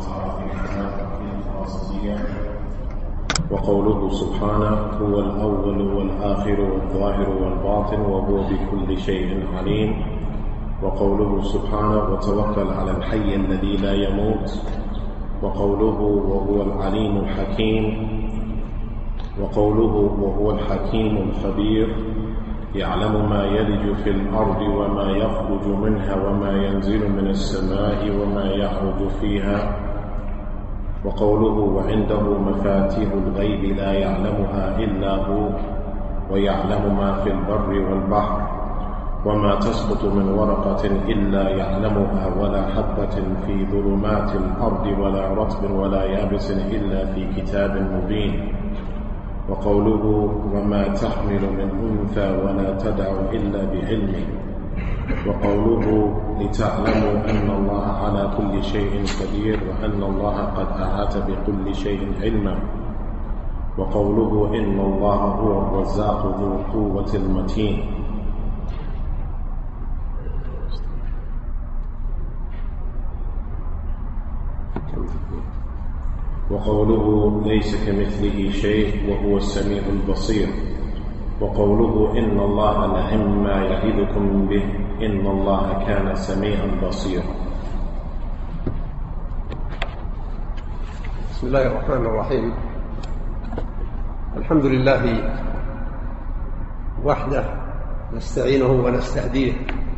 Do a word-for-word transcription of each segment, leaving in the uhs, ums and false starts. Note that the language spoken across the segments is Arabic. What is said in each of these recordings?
وقوله سبحانه هو الأول والآخر والظاهر والباطن وهو بكل شيء عليم. وقوله سبحانه وتوكل على الحي الذي لا يموت. وقوله وهو العليم الحكيم. وقوله وهو الحكيم الخبير يعلم ما يلج في الأرض وما يخرج منها وما ينزل من السماء وما يعرج فيها. وقوله وعنده مفاتيح الغيب لا يعلمها إلا هو ويعلم ما في البر والبحر وما تسقط من ورقة إلا يعلمها ولا حبة في ظلمات الأرض ولا رطب ولا يابس إلا في كتاب مبين. وقوله وما تحمل من أنثى ولا تدع إلا بعلمه. وقوله لتعلموا أن الله على كل شيء قدير وأن الله قد أحاط بكل شيء علما. وقوله إن الله هو الرزاق ذو القوة المتين. وقوله ليس كمثله شيء وهو السميع البصير. وقوله إن الله لعما يعظكم به إن الله كان سميعا بصيرا. بسم الله الرحمن الرحيم. الحمد لله وحده نستعينه ونستهديه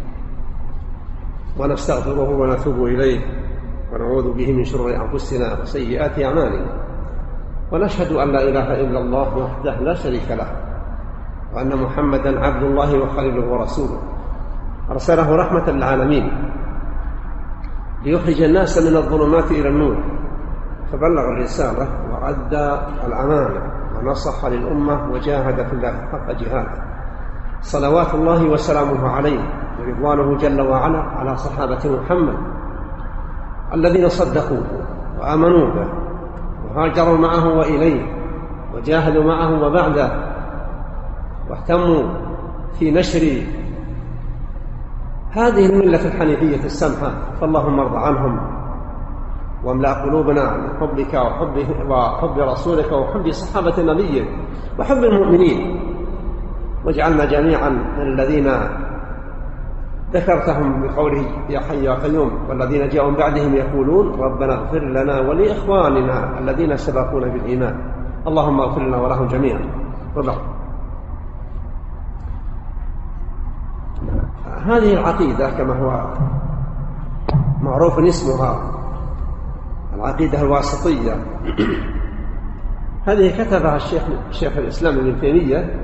ونستغفره ونتوب إليه ونعوذ به من شرور أنفسنا وسيئات أعمالنا، ونشهد أن لا إله إلا الله وحده لا شريك له، وأن محمدا عبد الله وخليله ورسوله أرسله رحمة للعالمين ليخرج الناس من الظلمات إلى النور، فبلغ الرسالة وأدى الأمانة ونصح للأمة وجاهد في الله حق جهاده، صلوات الله وسلامه عليه ورضوانه جل وعلا على صحابة محمد الذين صدقوه وآمنوا به وهاجروا معه وإليه وجاهدوا معه وبعده واهتموا في نشر هذه الملة الحنيفية السمحة، فاللهم ارض عنهم واملأ قلوبنا من حبك وحب, وحب رسولك وحب صحابة نبيك وحب المؤمنين، واجعلنا جميعا من الذين ذكرتهم بقوله يا حي يا قيوم والذين جاءوا من بعدهم يقولون ربنا اغفر لنا ولإخواننا الذين سبقونا بالإيمان، اللهم اغفر لنا ولهم جميعا. وبعد، هذه العقيدة كما هو معروف اسمها العقيدة الواسطية، هذه كتبها الشيخ شيخ الإسلام ابن تيمية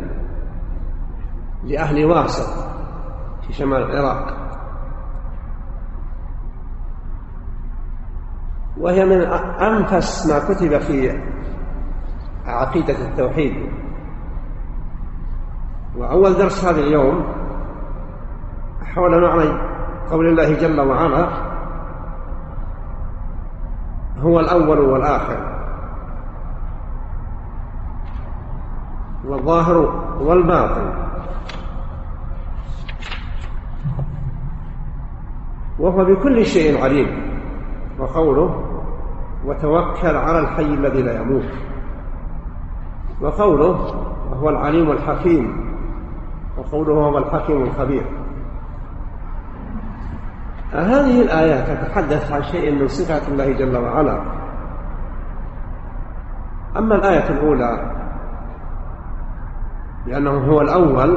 لأهل واسط في شمال العراق، وهي من أنفس ما كتب في عقيدة التوحيد. وأول درس هذا اليوم حول معنى قول الله جل وعلا هو الأول والآخر والظاهر والباطن وهو بكل شيء عليم. وقوله وتوكل على الحي الذي لا يموت. وقوله وهو العليم الحكيم. وقوله هو الحكيم الخبير. هذه الآيات تتحدث عن شيء من صفات الله جل وعلا. أما الآية الأولى لأنه هو الأول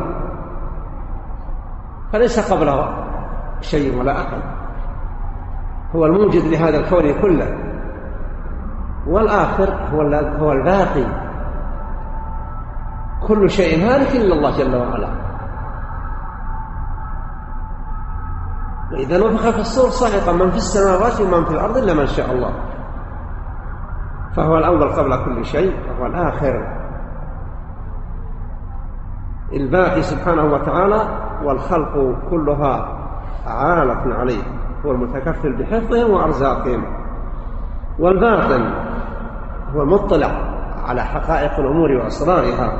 فليس قبله شيء ولا أحد، هو الموجد لهذا الكون كله. والآخر هو هو الباقي، كل شيء هالك إلا الله جل وعلا. وإذا نفخ في الصور صعق من في السماوات ومن في الأرض إلا من شاء الله، فهو الأول قبل كل شيء وهو الآخر الباقي سبحانه وتعالى، والخلق كلها عالة عليه، هو المتكفل بحفظهم وأرزاقهم. والباطن هو المطلع على حقائق الأمور وأسرارها،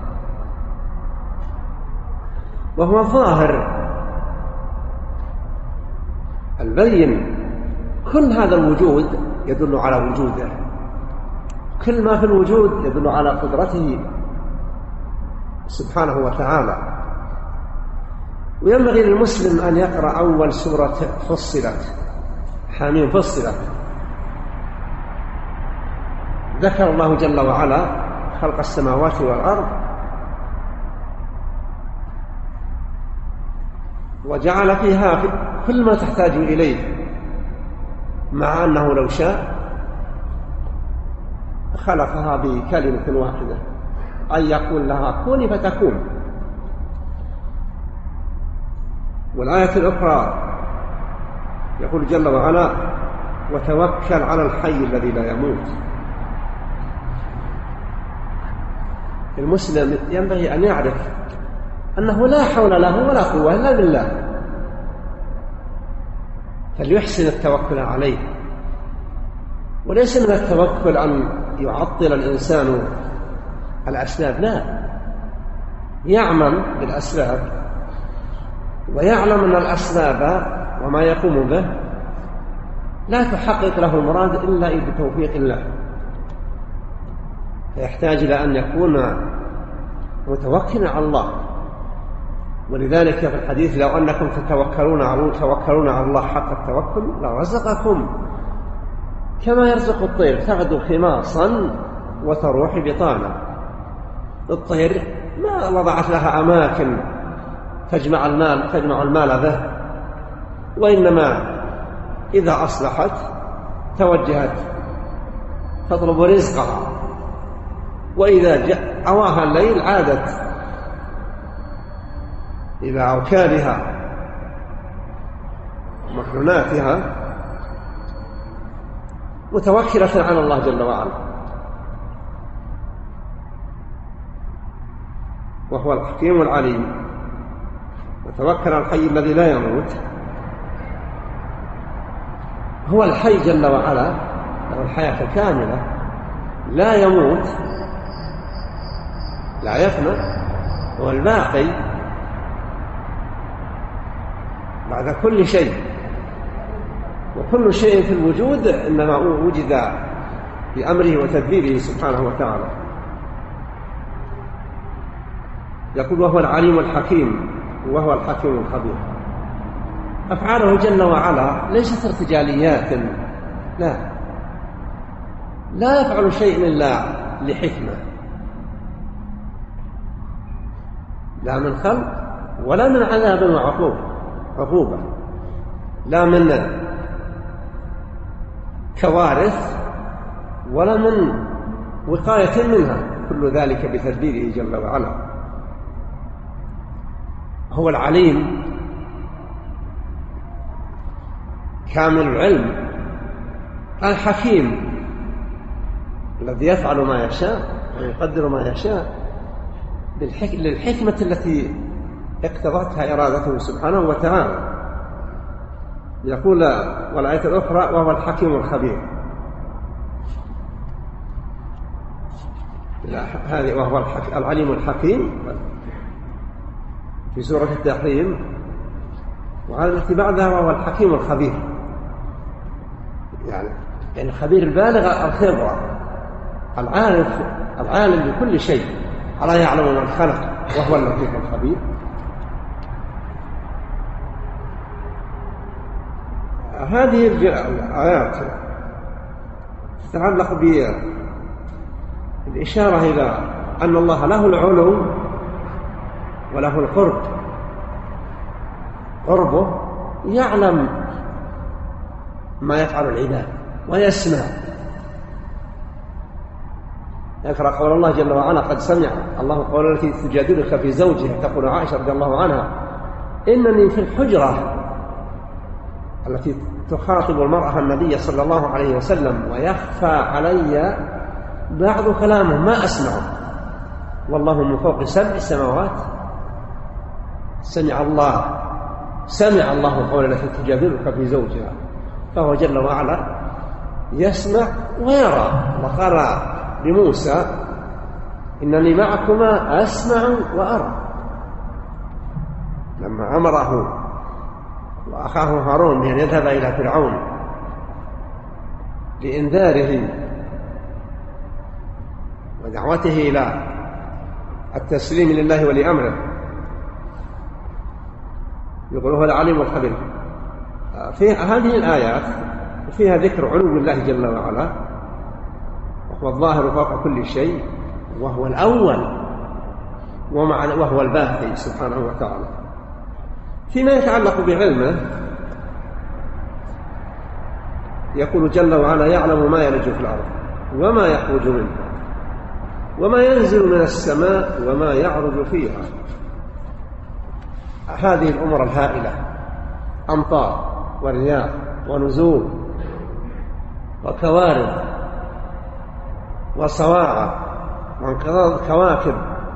وهو الظاهر البين كل هذا الوجود يدل على وجوده، كل ما في الوجود يدل على قدرته سبحانه وتعالى. وينبغي للمسلم أن يقرأ أول سورة فصلت، حاميم فصلت، ذكر الله جل وعلا خلق السماوات والأرض وجعل فيها كل ما تحتاج إليه، مع أنه لو شاء خلقها بكلمة واحدة، أن يقول لها كوني فتكون. والآية الأخرى يقول جل وعلا وتوكل على الحي الذي لا يموت. المسلم ينبغي أن يعرف أنه لا حول له ولا قوة إلا بالله، فليحسن التوكل عليه. وليس من التوكل أن يعطل الإنسان الأسباب، لا، يعمل بالأسباب ويعلم أن الأسباب وما يقوم به لا تحقق له المراد إلا بتوفيق الله، فيحتاج إلى أن يكون متوكلا على الله. ولذلك في الحديث لو أنكم تتوكلون على توكلون على الله حق التوكل لرزقكم كما يرزق الطير تغدو خماصا وتروح بطانا. الطير ما وضعت لها أماكن تجمع المال تجمع المال به، وإنما إذا أصلحت توجهت تطلب رزقها، وإذا جاء أواها الليل عادت إلى أوكالها ومكنوناتها متوكلة على الله جل وعلا، وهو الحكيم العليم. وتوكل على الحي الذي لا يموت، هو الحي جل وعلا له الحياة الكاملة، لا يموت لا يفنى، هو الباقي بعد كل شيء، وكل شيء في الوجود إنما وجد بأمره وتدبيره سبحانه وتعالى. يقول وهو العليم الحكيم وهو الحكيم الخبير. أفعاله جل وعلا ليست ارتجاليات، لا لا يفعل شيء إلا لحكمة، لا من خلق ولا من عذاب وعقوبة عقوبة، لا من كوارث ولا من وقاية منها، كل ذلك بتدبيره جل وعلا. هو العليم كامل العلم، الحكيم الذي يفعل ما يشاء ويقدر ما يشاء للحكمة التي اقتضتها إرادته سبحانه وتعالى. يقول والآية الأخرى وهو الحكيم الخبير، هذه وهو العليم الحكيم في سورة التحريم، وهذا التي بعدها وهو الحكيم الخبير، يعني يعني الخبير البالغ الخبرة، العارف العالم بكل شيء، ألا يعلم من خلق وهو اللطيف الخبير. هذه الآيات تتعلق بالإشارة إلى أن الله له العلو وله القرب. قربه يعلم ما يفعل العباد ويسمع. يقرأ قول الله جل وعلا قد سمع الله قول التي تجادلك في زوجها، تقول عائشة رضي الله عنها إنني في الحجرة التي تخاطب المرأة النبي صلى الله عليه وسلم ويخفى علي بعض كلامه ما أسمعه، والله من فوق سبع سماوات. سمع الله سمع الله قول التي تجادلك في زوجها، فهو جل وعلا يسمع ويرى. وقال لموسى إنني معكما أسمع وأرى، لما أمره وأخاه هارون بأن يذهب إلى فرعون لإنذاره ودعوته إلى التسليم لله ولأمره. يقول هو العليم الخبير. في هذه الآيات فيها ذكر علو الله جل وعلا، وهو الظاهر فوق كل شيء، وهو الأول وهو الباقي سبحانه وتعالى. فيما يتعلق بعلمه يقول جل وعلا: يعلم ما يلج في الأرض وما يخرج منها وما ينزل من السماء وما يعرج فيها. هذه الأمور الهائلة، أمطار ورياح ونزول وكوارث وصواعق وانقضاض الكواكب،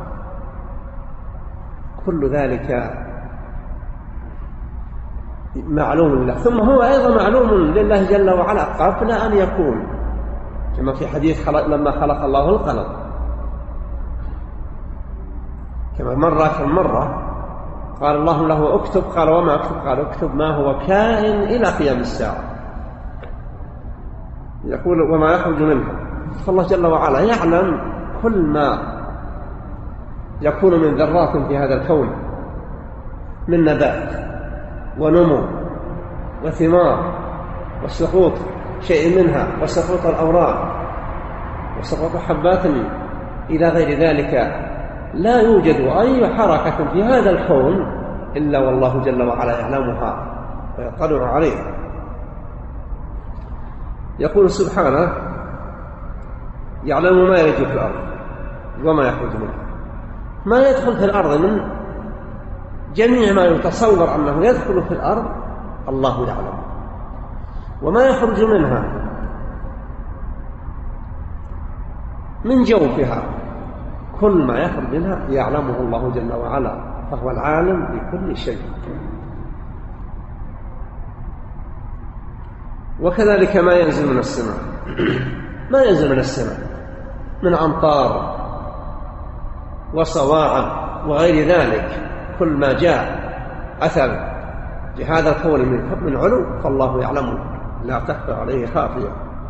كل ذلك معلوم لله. ثم هو أيضا معلوم لله جل وعلا قبل أن يكون، كما في حديث خلق لما خلق الله القلم، كما مرة كم مرة قال الله له اكتب، قال وما اكتب؟ قال اكتب ما هو كائن إلى قيام الساعة. يقول وما يخرج منها، فالله جل وعلا يعلم كل ما يكون من ذرات في هذا الكون من نبات ونمو وثمار وسقوط شيء منها وسقوط الأوراق وسقوط حبات إلى غير ذلك. لا يوجد أي حركة في هذا الكون إلا والله جل وعلا يعلمها ويطلع عليها. يقول سبحانه: يعلم ما يلج في الأرض وما يخرج منها. ما يدخل في الأرض من جميع ما يتصور أنه يدخل في الأرض الله يعلم، وما يخرج منها من جوفها، كل ما يخرج منها يعلمه الله جل وعلا، فهو العالم بكل شيء. وكذلك ما ينزل من السماء، ما ينزل من السماء من أمطار وصواعق وغير ذلك، كل ما جاء أثر لهذا الكون من علو فالله يعلمه، لا تخفى عليه خافية.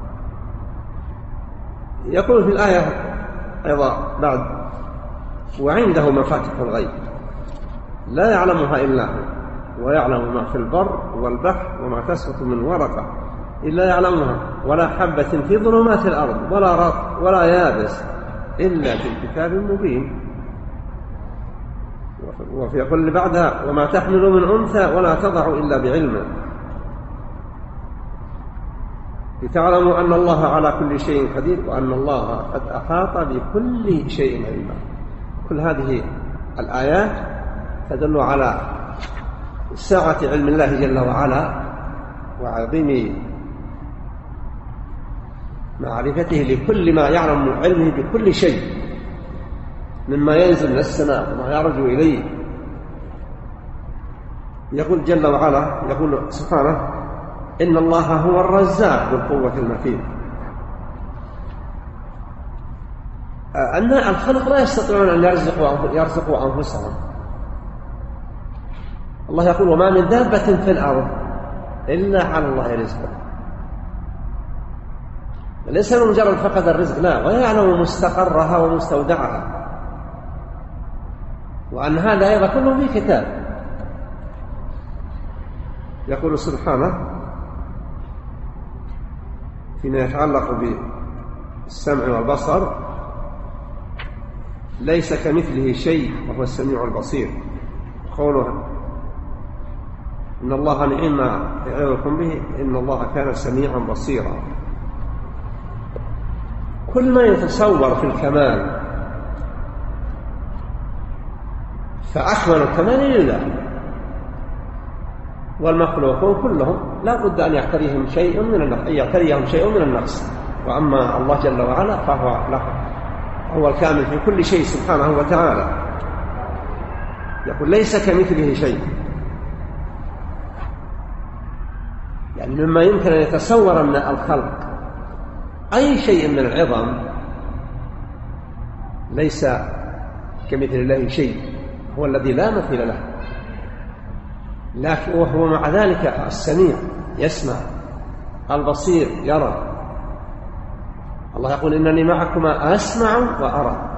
يقول في الآية أيضا بعد: وعنده مفاتيح الغيب لا يعلمها إلا هو ويعلم ما في البر والبحر وما تسقط من ورقة إلا يعلمها ولا حبة في ظلمات الأرض ولا رطب ولا يابس إلا في كتاب مبين. وفي كل بعدها: وما تحمل من أنثى ولا تضع إلا بعلمه. لتعلموا أن الله على كل شيء قدير وأن الله قد أحاط بكل شيء علما. كل هذه الآيات تدل على سعة علم الله جل وعلا وعظيم معرفته لكل ما يعلم علمه بكل شيء مما ينزل من السماء وما يعرج إليه. يقول جل وعلا، يقول سبحانه: إن الله هو الرزاق ذو القوة المتين. أن الخلق لا يستطيعون أن يرزقوا يرزقوا أنفسهم. الله يقول: وما من دابة في الأرض إلا على الله رزقها. ليس مجرد فقد الرزق، لا، ويعلم مستقرها ومستودعها، وأن هذا أيضا كله في كتاب. يقول سبحانه فيما يتعلق بالسمع والبصر: ليس كمثله شيء وهو السميع البصير. قوله: إن الله نعم ما يعظكم به إن الله كان سميعا بصيرا. كل ما يتصور في الكمال فأكمل الكمال لله، والمخلوقون كلهم لا بد أن يعتريهم شيء من النقص، يعتريهم شيء من النقص، وأما الله جل وعلا فهو له هو الكامل في كل شيء سبحانه وتعالى. يقول: ليس كمثله شيء، يعني مما يمكن أن يتصور من الخلق أي شيء من العظم ليس كمثل الله شيء، هو الذي لا مثيل له، لكن وهو مع ذلك السميع يسمع، البصير يرى، الله يقول إنني معكما أسمع وأرى.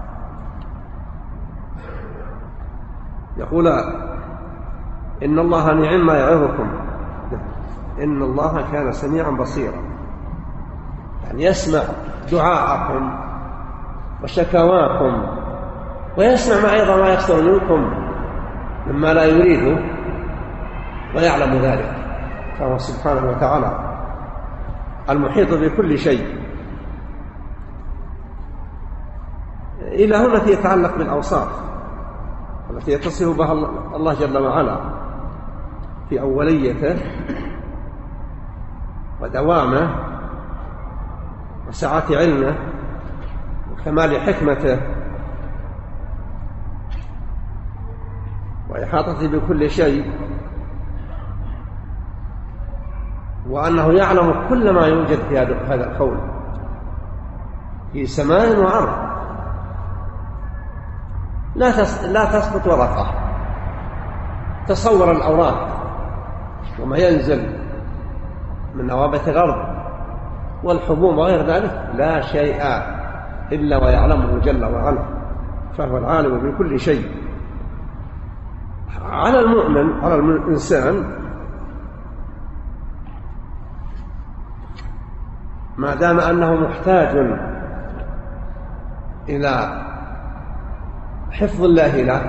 يقول إن الله نعم ما يعظكم إن الله كان سميعا بصيرا، يعني يسمع دعاءكم وشكواكم ويسمع أيضا ما يصدر منكم مما لا يريده ويعلم ذلك، فهو سبحانه وتعالى المحيط بكل شيء. إلى هنا التي يتعلق بالأوصاف التي يتصف بها الله جل وعلا في أوليته ودوامه وسعة علمه وكمال حكمته وإحاطته بكل شيء، وأنه يعلم كل ما يوجد في هذا الكون في سماء وأرض، لا تسقط ورقة. تصور الأوراق وما ينزل من نوابت الأرض والحبوب وغير ذلك، لا شيء إلا ويعلمه جل وعلا، فهو العالم بكل شيء. على المؤمن على الإنسان ما دام أنه محتاج إلى حفظ الله له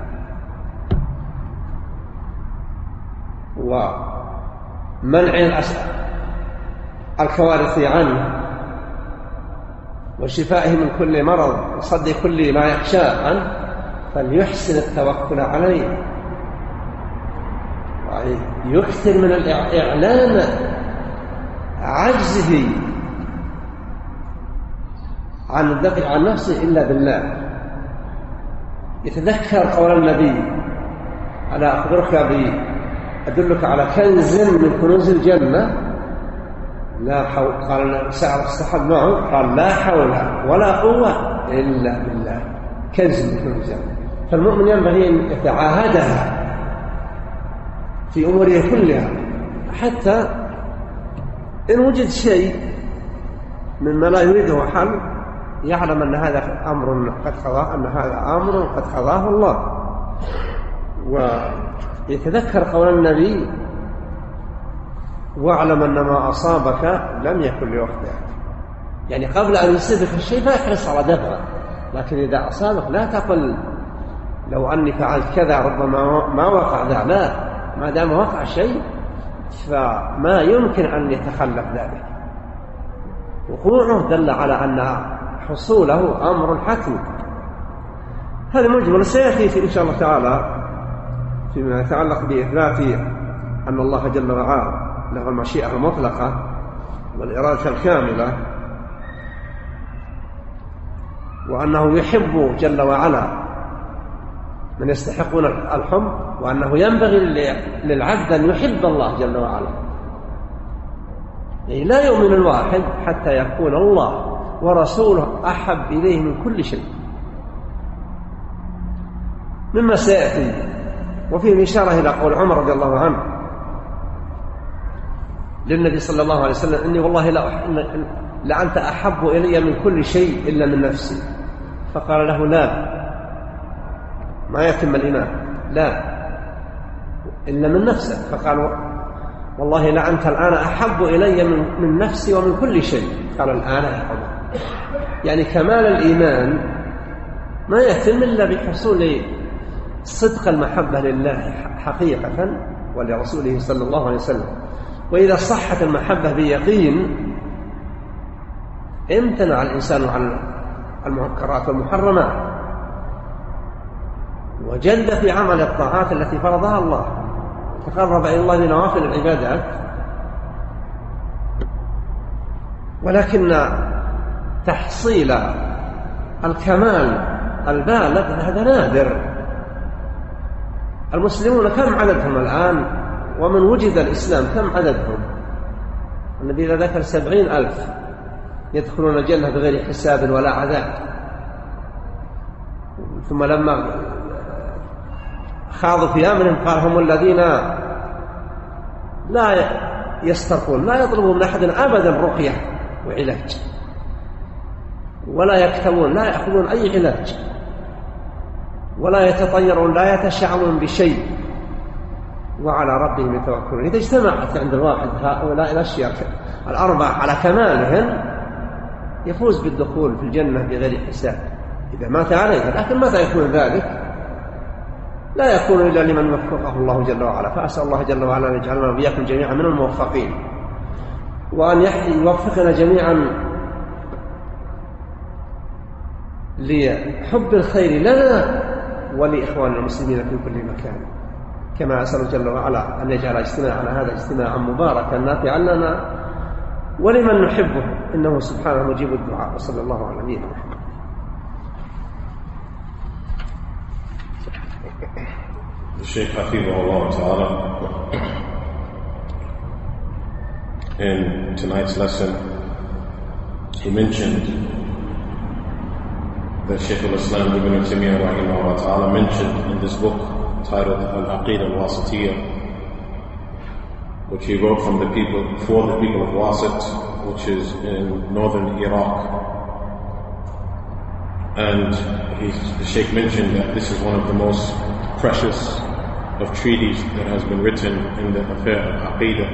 ومنع الكوارث عنه وشفائه من كل مرض وصد كل ما يخشى عنه، فليحسن التوكل عليه ويكثر من الإعلان عجزه عن الدفع عن نفسه إلا بالله. يتذكر قول النبي ألا أخبرك أدلك على كنز من كنوز الجنة؟ لا حول. قال سعر الصحاب معه، قال لا حول ولا قوة إلا بالله، كنز من كنوز الجنة. فالمؤمن ينبغي أن يتعاهدها في أموره كلها، حتى إن وجد شيء مما لا يريده حل يعلم أن هذا أمر قد قضاه أن هذا أمر قد قضاه الله. ويتذكر قول النبي واعلم أن ما أصابك لم يكن ليخطئك، يعني قبل أن يصيبك الشيء فاحرص على دفعه، لكن إذا أصابك لا تقل لو أني فعلت كذا ربما ما وقع ذا، لا، ما دام وقع شيء فما يمكن أن يتخلف ذلك. وقوعه دل على أن حصوله أمر حتمي. هذا مجمل سيأتي إن شاء الله تعالى فيما يتعلق بإثبات أن الله جل وعلا له المشيئة المطلقة والإرادة الكاملة، وأنه يحب جل وعلا من يستحقون الحب، وأنه ينبغي للعبد أن يحب الله جل وعلا. يعني لا يؤمن الواحد حتى يكون الله ورسوله أحب إليه من كل شيء، مما سيأتي. وفيه إشارة إلى قول عمر رضي الله عنه للنبي صلى الله عليه وسلم: إني والله لا لأنت أحب إلي من كل شيء إلا من نفسي. فقال له: لا، ما يتم الإيمان، لا إلا من نفسك. فقال: والله لأنت الآن أحب إلي من, من نفسي ومن كل شيء. قال: الآن يا عمر. يعني كمال الإيمان ما يتم إلا بحصول صدق المحبة لله حقيقة ولرسوله صلى الله عليه وسلم. وإذا صحت المحبة بيقين امتنع الإنسان عن المنكرات والمحرمات وجد في عمل الطاعات التي فرضها الله، تقرب إلى الله بنوافل العبادات. ولكن تحصيل الكمال البالغ هذا نادر. المسلمون كم عددهم الآن؟ ومن وجد الإسلام كم عددهم؟ النبي إذا ذكر سبعين ألف يدخلون الجنة بغير حساب ولا عذاب. ثم لما خاضوا في أمرهم قال: هم الذين لا يسترقون، لا يطلبون من أحد أبدا رقية وعلاج، ولا يكتمون، لا يأخذون أي علاج، ولا يتطيرون، لا يتشعرون بشيء، وعلى ربهم يتوكلون. إذا اجتمعت عند الواحد هؤلاء الأشياء الأربع على كمالهن يفوز بالدخول في الجنة بغير حساب إذا مات عليها. لكن متى يكون ذلك؟ لا يكون إلا لمن وفقه الله جل وعلا. فأسأل الله جل وعلا أن يجعلنا وإياكم جميعا من الموفقين، وأن يوفقنا جميعا لحب الخير لنا ولإخواننا المسلمين في كل مكان، كما أسأل جل وعلا أن يجعل اجتماعنا هذا اجتماعا مباركا نافعا لنا ولمن نحبه، إنه سبحانه مجيب الدعاء. وصلى الله على نبينا محمد. The Shaykh Hafizahullah Ta'ala, in tonight's lesson, he mentioned that Shaykh al-Islam Ibn Taymiyyah Rahimahullah Ta'ala mentioned in this book titled Al-Aqidah Al-Wasitiyah, which he wrote from the people, for the people of Wasit, which is in northern Iraq. And he, the Shaykh mentioned that this is one of the most precious of treaties that has been written in the affair of Aqidah.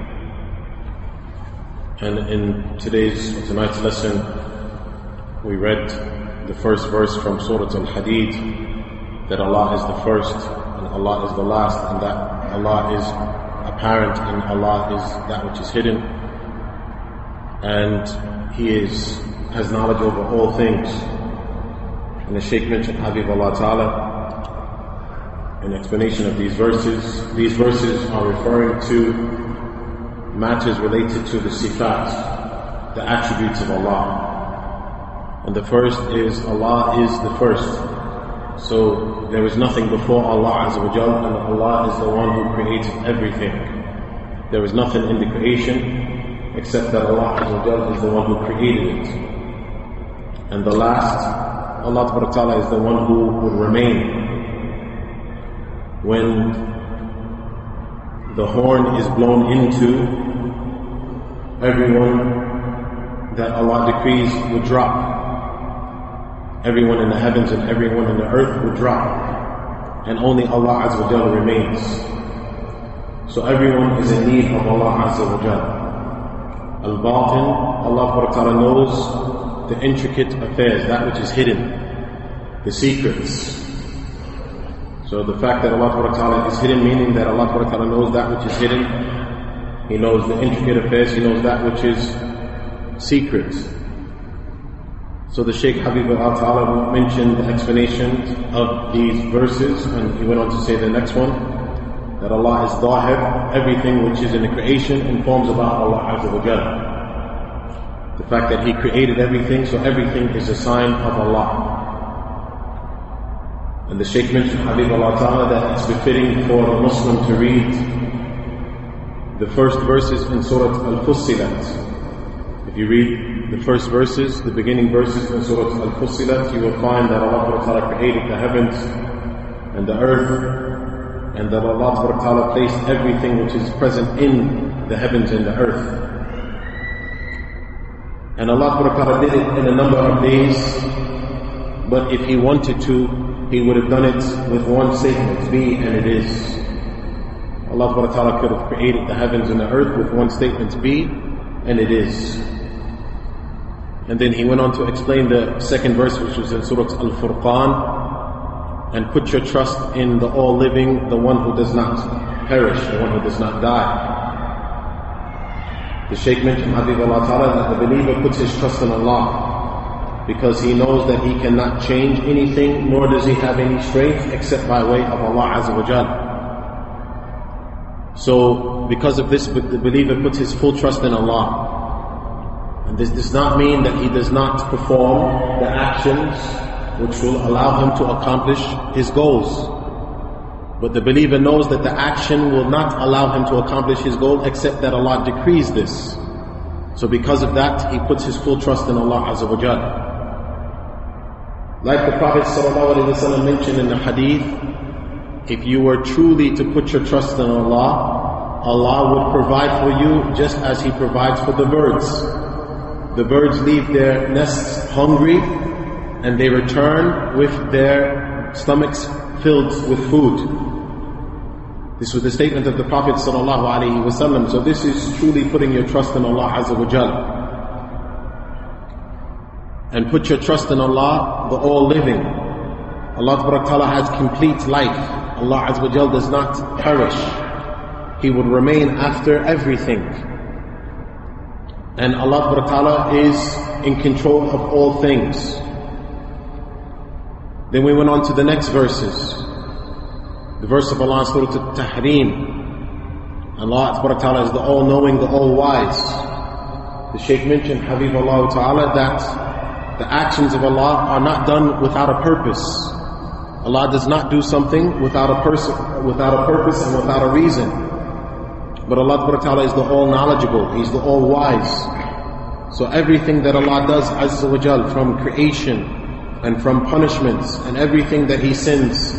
And in today's, tonight's lesson, we read the first verse from Surah Al-Hadid, that Allah is the first and Allah is the last, and that Allah is apparent and Allah is that which is hidden, and He is has knowledge over all things. And the Shaykh mentioned Habibullah Ta'ala in explanation of these verses. These verses are referring to matters related to the sifat, the attributes of Allah. And the first is Allah is the first. So there is nothing before Allah Azza wa Jal, and Allah is the one who created everything. There is nothing in the creation except that Allah Azza wa Jal is the one who created it. And the last, Allah Ta'ala is the one who will remain. When the horn is blown into, everyone that Allah decrees will drop. Everyone in the heavens and everyone in the earth will drop, and only Allah Azza wa Jalla remains. So everyone is in need of Allah Azza wa Jalla. Al-Batin, Allah Ta'ala knows the intricate affairs, that which is hidden, the secrets. So the fact that Allah Ta'ala is hidden, meaning that Allah Ta'ala knows that which is hidden. He knows the intricate affairs, He knows that which is secret. So the Shaykh Habibullah Ta'ala mentioned the explanation of these verses, and he went on to say the next one, that Allah is Zahir, everything which is in the creation informs about Allah Azza wa Jalla. The fact that He created everything, so everything is a sign of Allah. And the Shaykh mentioned, Habibullah Ta'ala, that it's befitting for the Muslim to read the first verses in Surah Al-Fussilat. If you read the first verses, the beginning verses in Surah Al-Fussilat, you will find that Allah Ta'ala created the heavens and the earth, and that Allah Ta'ala placed everything which is present in the heavens and the earth. And Allah Ta'ala did it in a number of days, but if He wanted to, He would have done it with one statement, be and it is. Allah Ta'ala could have created the heavens and the earth with one statement, be and it is. And then He went on to explain the second verse, which is in Surah Al-Furqan, and put your trust in the all-living, the one who does not perish, the one who does not die. The Shaykh mentioned, Habibullah Ta'ala, that the believer puts his trust in Allah, because he knows that he cannot change anything, nor does he have any strength except by way of Allah Azza wa Jal. So, because of this, the believer puts his full trust in Allah. And this does not mean that he does not perform the actions which will allow him to accomplish his goals. But the believer knows that the action will not allow him to accomplish his goal except that Allah decrees this. So because of that, he puts his full trust in Allah Azza wa Jal. Like the Prophet ﷺ mentioned in the hadith, if you were truly to put your trust in Allah, Allah would provide for you just as He provides for the birds. the birds leave their nests hungry and they return with their stomachs filled with food. This was the statement of the Prophet sallallahu alaihi wasallam. So this is truly putting your trust in Allah Azza wa Jal. And put your trust in Allah, the all-living. Allah Ta'ala has complete life. Allah Azza wa Jal does not perish. He would remain after everything. And Allah Ta'ala is in control of all things. Then we went on to the next verses. The verse of Allah in Surah At-Tahrim. Allah Ta'ala is the all-knowing, the all-wise. The Shaykh mentioned, Habibullah Ta'ala, that the actions of Allah are not done without a purpose. Allah does not do something without a person, without a purpose and without a reason. But Allah Ta'ala is the all-knowledgeable. He's the all-wise. So everything that Allah does Azza wa Jal, from creation and from punishments and everything that He sends,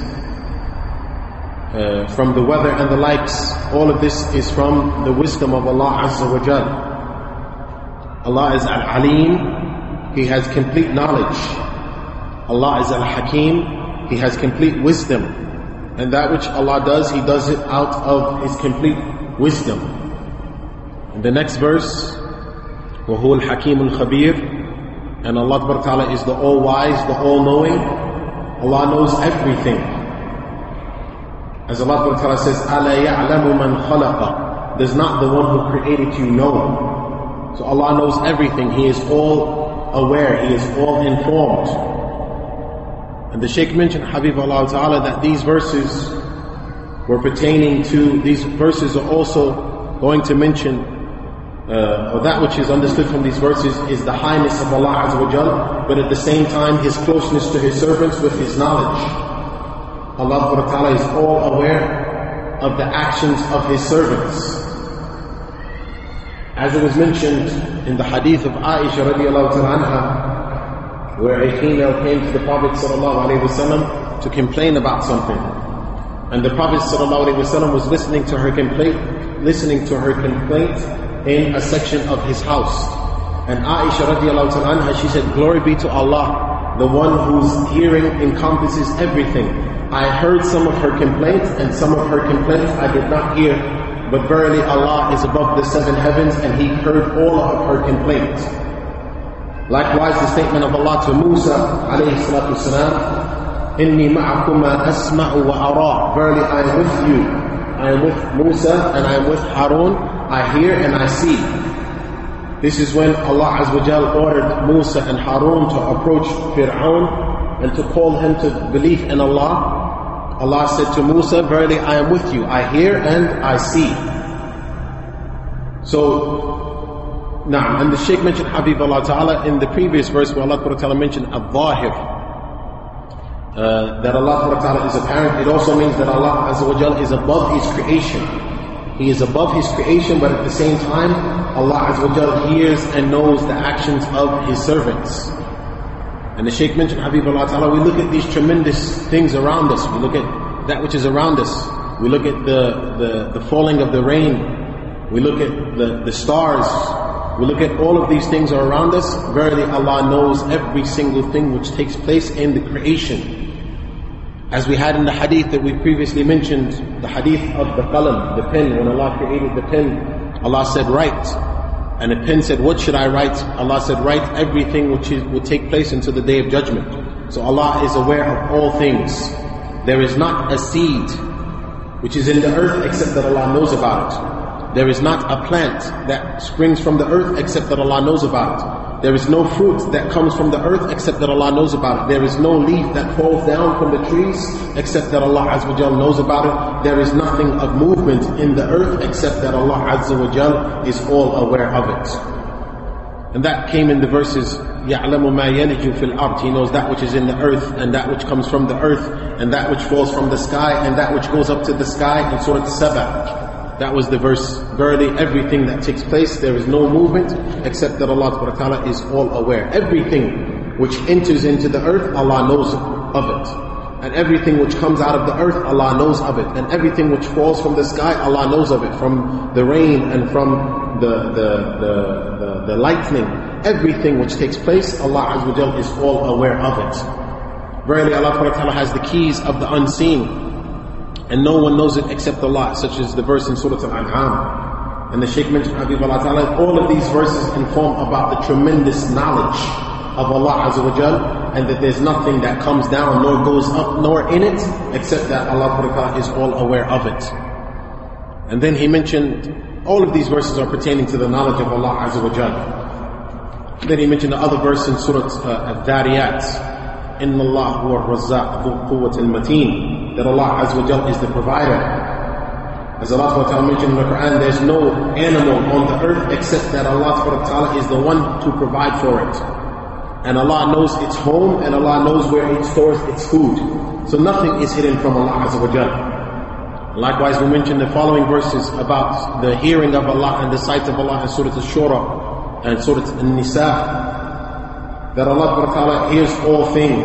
uh, from the weather and the likes, all of this is from the wisdom of Allah Azza wa Jal. Allah is Al-Alim. He has complete knowledge. Allah is Al-Hakim. He has complete wisdom. And that which Allah does, He does it out of His complete wisdom. In the next verse, وَهُوَ الْحَكِيمُ الْخَبِيرُ, and Allah Ta'ala is the all-wise, the all-knowing. Allah knows everything. As Allah Ta'ala says, أَلَا يَعْلَمُ مَنْ خَلَقَ, does not the one who created you know? So Allah knows everything. He is all aware. He is all informed. And the Shaykh mentioned, Habibullah Ta'ala, that these verses were pertaining to, these verses are also going to mention, uh, or that which is understood from these verses is the highness of Allah Azza wa Jal, but at the same time His closeness to His servants with His knowledge. Allah Ta'ala is all aware of the actions of His servants. As it was mentioned in the hadith of Aisha radiallahu ta'ala anha, where a female came to the Prophet sallallahu alaihi wasallam to complain about something. And the Prophet ﷺ was listening to her complaint, listening to her complaint in a section of his house. And Aisha radiallahu ta'ala anha, she said, "Glory be to Allah, the one whose hearing encompasses everything. I heard some of her complaints, and some of her complaints I did not hear. But verily Allah is above the seven heavens, and He heard all of her complaints." Likewise, the statement of Allah to Musa alayhi salatu wasalam, إِنِّي مَعَكُمَا أَسْمَعُ وَأَرَى, verily I am with you. I am with Musa and I am with Harun. I hear and I see. This is when Allah Azza wa Jal ordered Musa and Harun to approach Fir'aun and to call him to belief in Allah. Allah said to Musa, verily I am with you. I hear and I see. So, now, and the Shaykh mentioned Habibullah Ta'ala in the previous verse where Allah Ta'ala mentioned Al-Zahir. Uh, that Allah Ta'ala is apparent. It also means that Allah Azza wa Jal is above His creation. He is above His creation, but at the same time, Allah Azza wa Jal hears and knows the actions of His servants. And the Shaykh mentioned, Habibullah Ta'ala, we look at these tremendous things around us. We look at that which is around us. We look at the, the, the falling of the rain. We look at the, the stars. We look at all of these things are around us. Verily Allah knows every single thing which takes place in the creation. As we had in the hadith that we previously mentioned, the hadith of the qalam, the pen, when Allah created the pen, Allah said, write. And the pen said, what should I write? Allah said, write everything which is, will take place until the Day of Judgment. So Allah is aware of all things. There is not a seed which is in the earth except that Allah knows about it. There is not a plant that springs from the earth except that Allah knows about it. There is no fruit that comes from the earth except that Allah knows about it. There is no leaf that falls down from the trees except that Allah Azza wa Jal knows about it. There is nothing of movement in the earth except that Allah Azza wa Jal is all aware of it. And that came in the verses, يَعْلَمُ مَا يَلِجُ فِي الْأَرْضِ, He knows that which is in the earth, and that which comes from the earth, and that which falls from the sky, and that which goes up to the sky, in Surah Saba. That was the verse. Verily everything that takes place, there is no movement except that Allah Ta'ala is all aware. Everything which enters into the earth, Allah knows of it. And everything which comes out of the earth, Allah knows of it. And everything which falls from the sky, Allah knows of it. From the rain and from the, the, the, the, the, the lightning, everything which takes place, Allah Azza wa Jal is all aware of it. Verily Allah Ta'ala has the keys of the unseen, and no one knows it except Allah, such as the verse in Surah Al-An'am. And the Shaykh mentioned, Habibullah Ta'ala, all of these verses inform about the tremendous knowledge of Allah Azza wa Jal, and that there's nothing that comes down nor goes up nor in it except that Allah Ta'ala is all aware of it. And then he mentioned all of these verses are pertaining to the knowledge of Allah Azza wa Jal. Then he mentioned the other verse in Surah uh, Al-Dhariyat, Inna Allah huwa ar-Razzaq dhu quwwat al-Mateen, that Allah Azza wa Jal is the provider. As Allah Ta'ala mentioned in the Quran, there's no animal on the earth except that Allah Ta'ala is the one to provide for it. And Allah knows its home, and Allah knows where it stores its food. So nothing is hidden from Allah Azza wa Jal. Likewise, we mentioned the following verses about the hearing of Allah and the sight of Allah in Surah Al-Shura and Surah Al-Nisa, that Allah Ta'ala hears all things.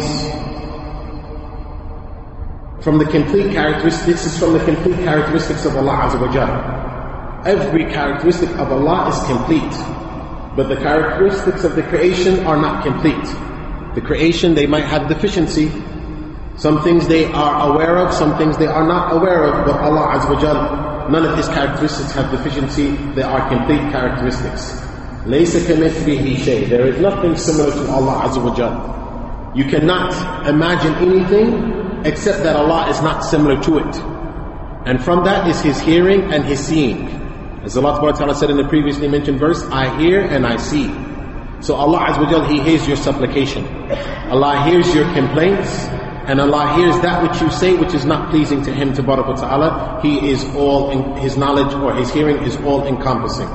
From the complete characteristics, this is from the complete characteristics of Allah Azza wa Jal. Every characteristic of Allah is complete. But the characteristics of the creation are not complete. The creation, they might have deficiency. Some things they are aware of, some things they are not aware of. But Allah Azza wa Jal, none of His characteristics have deficiency. They are complete characteristics. لَيْسَ كَمِثْلِهِ شَيْءٍ. There is nothing similar to Allah Azza wa Jal. You cannot imagine anything except that Allah is not similar to it. And from that is His hearing and His seeing. As Allah Ta'ala said in the previously mentioned verse, I hear and I see. So Allah Azza wa Jal, He hears your supplication. Allah hears your complaints, and Allah hears that which you say which is not pleasing to Him Ta'ala. He is all, in, His knowledge or His hearing is all encompassing.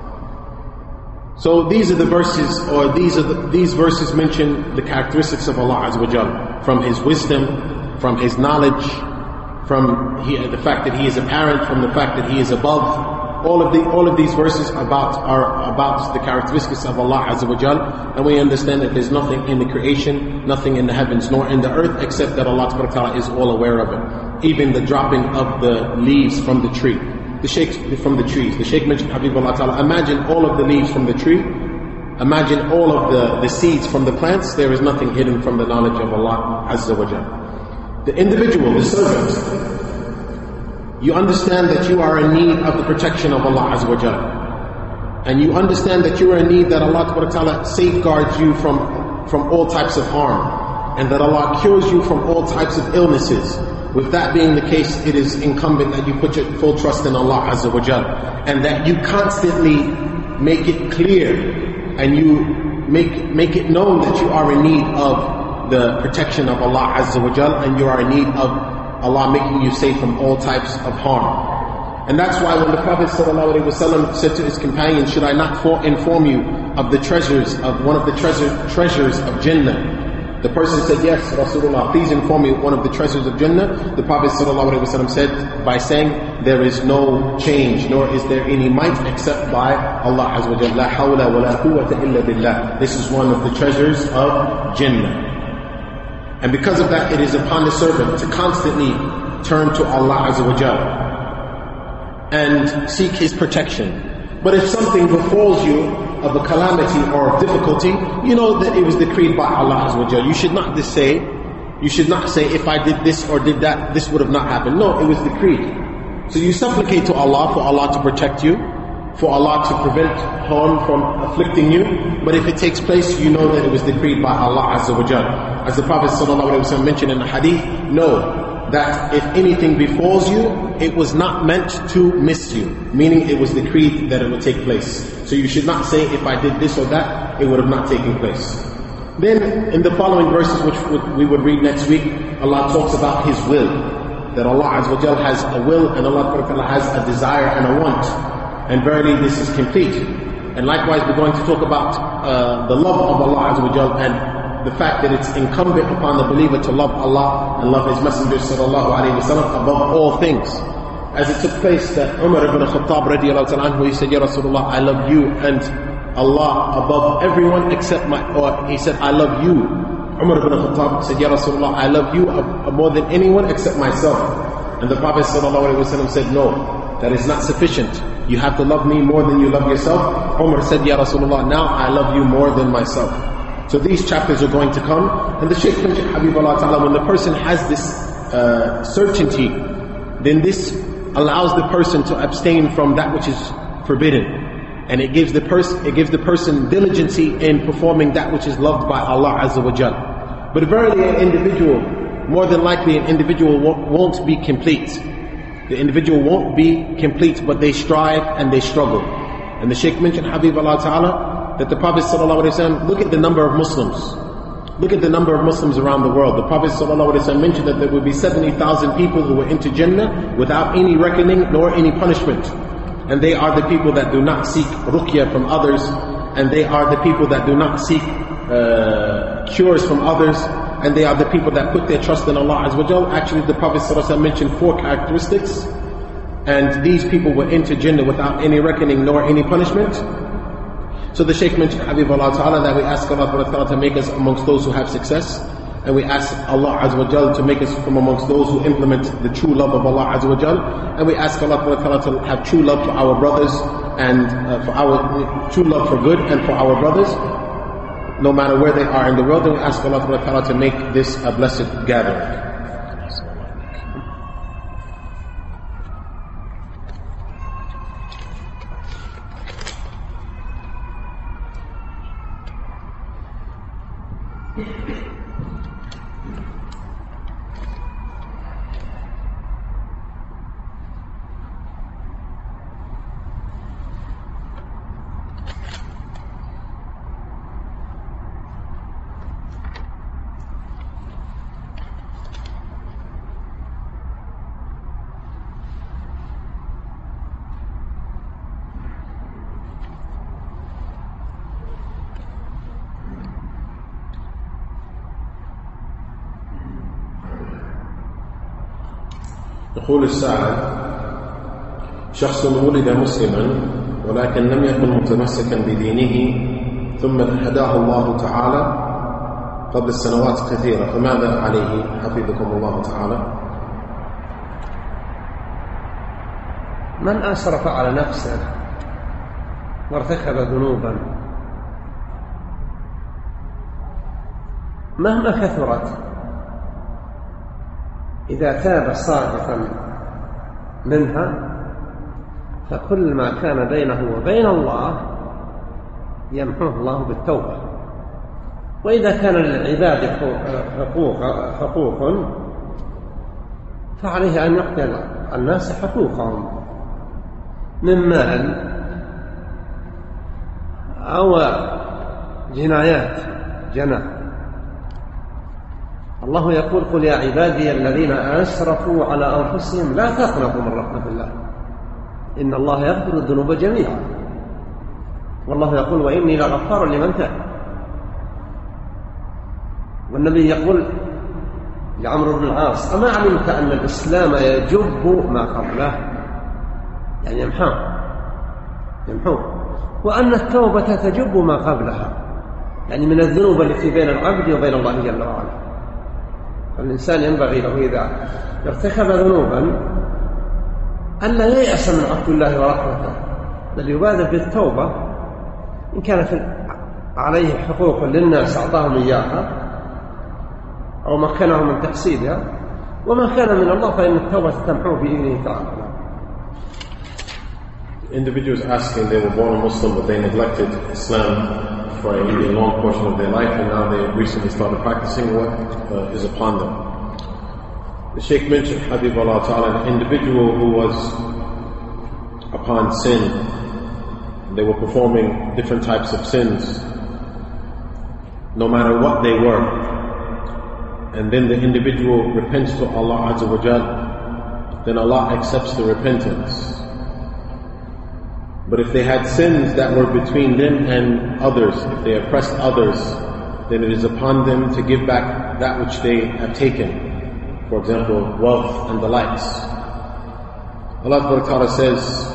So these are the verses, or these are the, these verses mention the characteristics of Allah Azza wa Jal, from His wisdom, from His knowledge, from he, the fact that He is apparent, from the fact that He is above. All of the all of these verses about are about the characteristics of Allah Azza wa Jal, and we understand that there's nothing in the creation, nothing in the heavens nor in the earth except that Allah Ta'ala is all aware of it. Even the dropping of the leaves from the tree, the sheikhs from the trees. The Shaykh mentioned, Habibullah Ta'ala, imagine all of the leaves from the tree, imagine all of the, the seeds from the plants. There is nothing hidden from the knowledge of Allah Azza wa Jal. The individual, the servant, you understand that you are in need of the protection of Allah Azza wa Jal. And you understand that you are in need that Allah Ta'ala safeguards you from, from all types of harm. And that Allah cures you from all types of illnesses. With that being the case, it is incumbent that you put your full trust in Allah Azza wa Jal. And that you constantly make it clear and you make, make it known that you are in need of the protection of Allah Azza wa Jal, and you are in need of Allah making you safe from all types of harm. And that's why when the Prophet ﷺ said to his companion, should I not for inform you of the treasures, of one of the treasure, treasures of Jannah? The person said, yes, Rasulullah, please inform me of one of the treasures of Jannah. The Prophet ﷺ said by saying, there is no change, nor is there any might except by Allah Azza wa Jalla. La hawla wa la quwwata illa billah. This is one of the treasures of Jannah. And because of that, it is upon the servant to constantly turn to Allah Azza wa Jal and seek His protection. But if something befalls you of a calamity or of difficulty, you know that it was decreed by Allah Azza wa Jal. You should not just say, you should not say, if I did this or did that, this would have not happened. No, it was decreed. So you supplicate to Allah for Allah to protect you, for Allah to prevent harm from afflicting you. But if it takes place, you know that it was decreed by Allah Azza wa Jal. As the Prophet ﷺ mentioned in the hadith, know that if anything befalls you, it was not meant to miss you. Meaning it was decreed that it would take place. So you should not say, if I did this or that, it would have not taken place. Then in the following verses, which we would read next week, Allah talks about His will. That Allah Azza wa Jal has a will, and Allah has a desire and a want. And verily this is complete. And likewise we're going to talk about uh, the love of Allah Azza wa Jal, and the fact that it's incumbent upon the believer to love Allah and love His Messenger sallallahu alayhi wa sallam above all things. As it took place that Umar ibn Khattab radiallahu ta'ala anhu, he said, Ya Rasulullah, I love you and Allah above everyone except my, or he said, I love you. Umar ibn Khattab said, Ya Rasulullah, I love you more than anyone except myself. And the Prophet sallallahu alayhi wa sallam said, no, that is not sufficient. you have to love me more than you love yourself. Umar said, Ya Rasulullah, now I love you more than myself. So these chapters are going to come. And the Shaykh mentioned, Habibullah Ta'ala, when the person has this uh, certainty, then this allows the person to abstain from that which is forbidden. And it gives the person it gives the person diligency in performing that which is loved by Allah Azza wa Jal. But verily an individual, more than likely an individual won't be complete. The individual won't be complete, but they strive and they struggle. And the Shaykh mentioned, Habibullah Ta'ala, that the Prophet Sallallahu Alaihi Wasallam, look at the number of Muslims. Look at the number of Muslims around the world. The Prophet Sallallahu Alaihi Wasallam mentioned that there would be seventy thousand people who were into Jannah without any reckoning nor any punishment. And they are the people that do not seek ruqya from others, and they are the people that do not seek uh, cures from others, and they are the people that put their trust in Allah Azza wa Jal. Actually, the Prophet ﷺ mentioned four characteristics, and these people were into Jannah without any reckoning nor any punishment. So the Shaykh mentioned, Habibullah Ta'ala, that we ask Allah Ta'ala to make us amongst those who have success. And we ask Allah Azza wa Jal to make us from amongst those who implement the true love of Allah Azza wa Jal. And we ask Allah Ta'ala to have true love for our brothers, and uh, for our true love for good, and for our brothers, no matter where they are in the world. And we ask Allah Ta'ala to make this a blessed gathering. يقول السائل: شخص ولد مسلما ولكن لم يكن متمسكا بدينه ثم هداه الله تعالى قبل سنوات كثيرة، فماذا عليه حفظكم الله تعالى؟ من أسرف على نفسه وارتكب ذنوبا مهما كثرت، إذا تاب صادقا منها فكل ما كان بينه وبين الله يمحوه الله بالتوبة. وإذا كان للعباد حقوق, حقوق فعليه أن يعطي الناس حقوقهم من مال أو جنايات جنى. الله يقول: قل يا عبادي الذين أسرفوا على أنفسهم لا تقنطوا من رحمة الله إن الله يغفر الذنوب جميعا. والله يقول: وإني لغفار لمن تاب. والنبي يقول لعمرو بن العاص: أما علمت أن الإسلام يجب ما قبله، يعني يمحاه يمحوه، وأن التوبة تجب ما قبلها، يعني من الذنوب التي بين العبد وبين الله جل وعلا. فالإنسان ينبغي له إذا ارتكب ذنوبا ألا ييأس من عفو الله ورحمته، بل يبادر بالتوبة. إن كانت عليه حقوق للناس أعطاهم إياها أو مكنهم من تحصيلها، وما كان من الله فإن التوبة تمحوه بإذنه تعالى. Individuals asking, they were born a Muslim but they neglected Islam for a long portion of their life, and now they recently started practicing. What uh, is upon them? The Shaykh mentioned, Habibullah Ta'ala, an individual who was upon sin. They were performing different types of sins, no matter what they were. And then the individual repents to Allah Azza wa Jal, then Allah accepts the repentance. But if they had sins that were between them and others, if they oppressed others, then it is upon them to give back that which they have taken. For example, wealth and the likes. Allah Ta'ala says,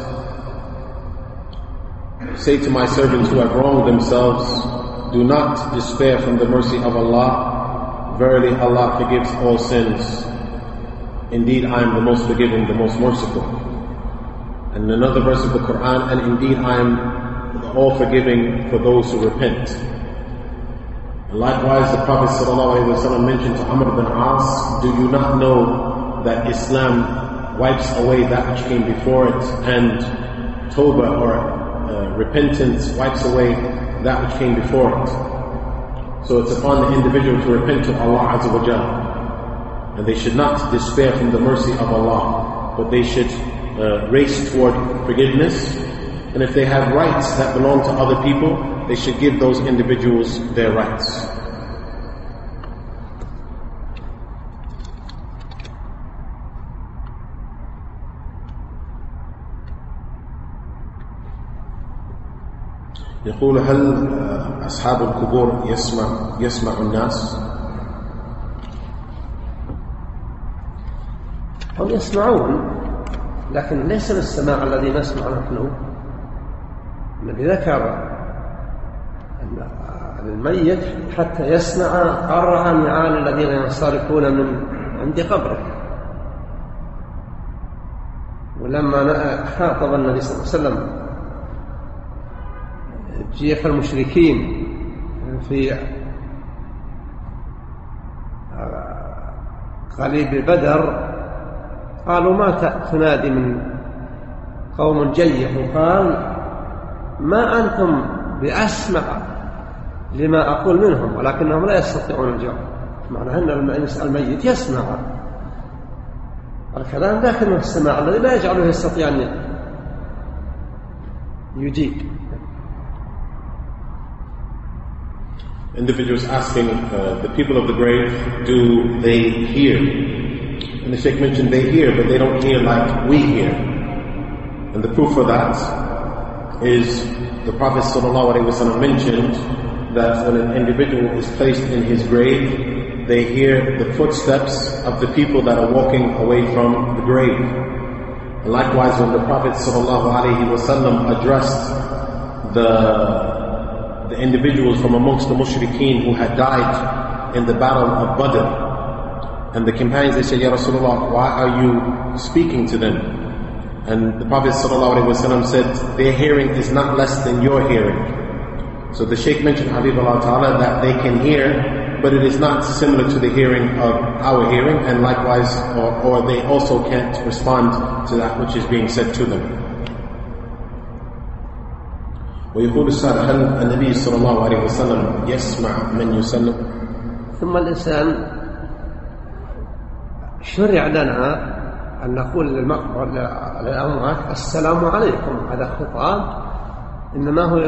say to my servants who have wronged themselves, do not despair from the mercy of Allah. Verily Allah forgives all sins. Indeed, I am the most forgiving, the most merciful. And another verse of the Quran, and indeed I am all forgiving for those who repent. And likewise, the Prophet ﷺ mentioned to Amr ibn As, do you not know that Islam wipes away that which came before it, and Tawbah or uh, repentance wipes away that which came before it? So it's upon the individual to repent to Allah Azza wa Jalla. And they should not despair from the mercy of Allah, but they should uh, race toward forgiveness. And if they have rights that belong to other people, they should give those individuals their rights. يقول هل أصحاب القبور يسمع يسمع الناس؟ هم يسمعون، لكن ليس بالسماع الذي نسمع نحن. الذي ذكر الميت حتى يسمع قرع النعال الذين ينصرفون من عند قبره. ولما خاطب النبي صلى الله عليه وسلم جيش المشركين في قليب بدر قالوا ما تنادي من قوم جيح، وقال ما أنتم بأسمع لما أقول منهم ولكنهم لا يستطيعون الجواب. معنى أن الميت يسمع الكلام لكن السماع الذي لا يجعله يستطيع أن يجيب. Individuals asking uh, the people of the grave, do they hear? And the Sheikh mentioned they hear, but they don't hear like we hear. And the proof for that is the Prophet ﷺ mentioned that when an individual is placed in his grave, they hear the footsteps of the people that are walking away from the grave. And likewise, when the Prophet ﷺ addressed the the individuals from amongst the mushrikeen who had died in the battle of Badr, and the companions, they said, Ya Rasulullah, why are you speaking to them? And the Prophet ﷺ said, their hearing is not less than your hearing. So the Shaykh mentioned, Habibullah Ta'ala, that they can hear, but it is not similar to the hearing of our hearing, and likewise, or, or they also can't respond to that which is being said to them. ويقول السائل هل النبي صلى الله عليه وسلم يسمع من يسلم؟ ثم الإنسان شرع لنا أن نقول للأموات السلام عليكم. هذا خطاب إنما هو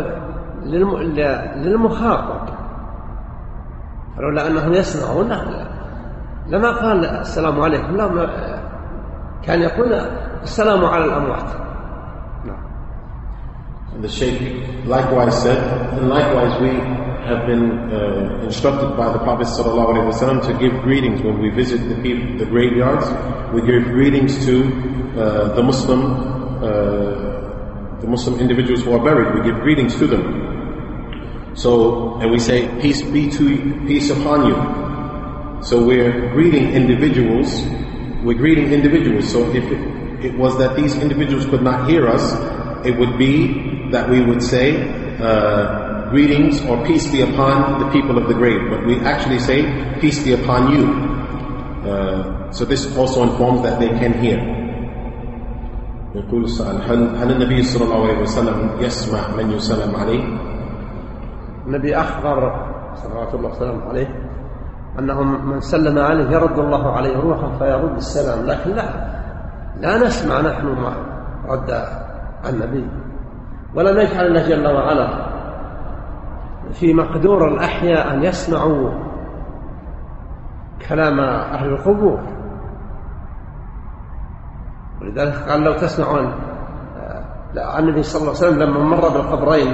للمخاطب، فلولا أنهم يسمعون لما قال السلام عليكم، لا كان يقول السلام على الأموات. And the Shaykh likewise said, and likewise we have been uh, instructed by the Prophet ﷺ to give greetings when we visit the people, the graveyards. We give greetings to uh, the Muslim, uh, the Muslim individuals who are buried. We give greetings to them. So, and we say, peace be to you, peace upon you. So we're greeting individuals. We're greeting individuals. So if it, it was that these individuals could not hear us, it would be that we would say uh, greetings or peace be upon the people of the grave, but we actually say peace be upon you. Uh, so this also informs that they can hear. يقول السائل هل النبي صلى الله عليه وسلم يسمع من يسلم عليه؟ النبي أخبر صلوات الله وسلامه عليه أنهم من سلم عليه يرد الله عليه روحه فيرد السلام، لكن لا لا نسمع نحن ما رد النبي، ولا نجعل الله جل وعلا في مقدور الأحياء أن يسمعوا كلام أهل القبور. ولذلك قال لو تسمعون عن النبي صلى الله عليه وسلم لما مر بالقبرين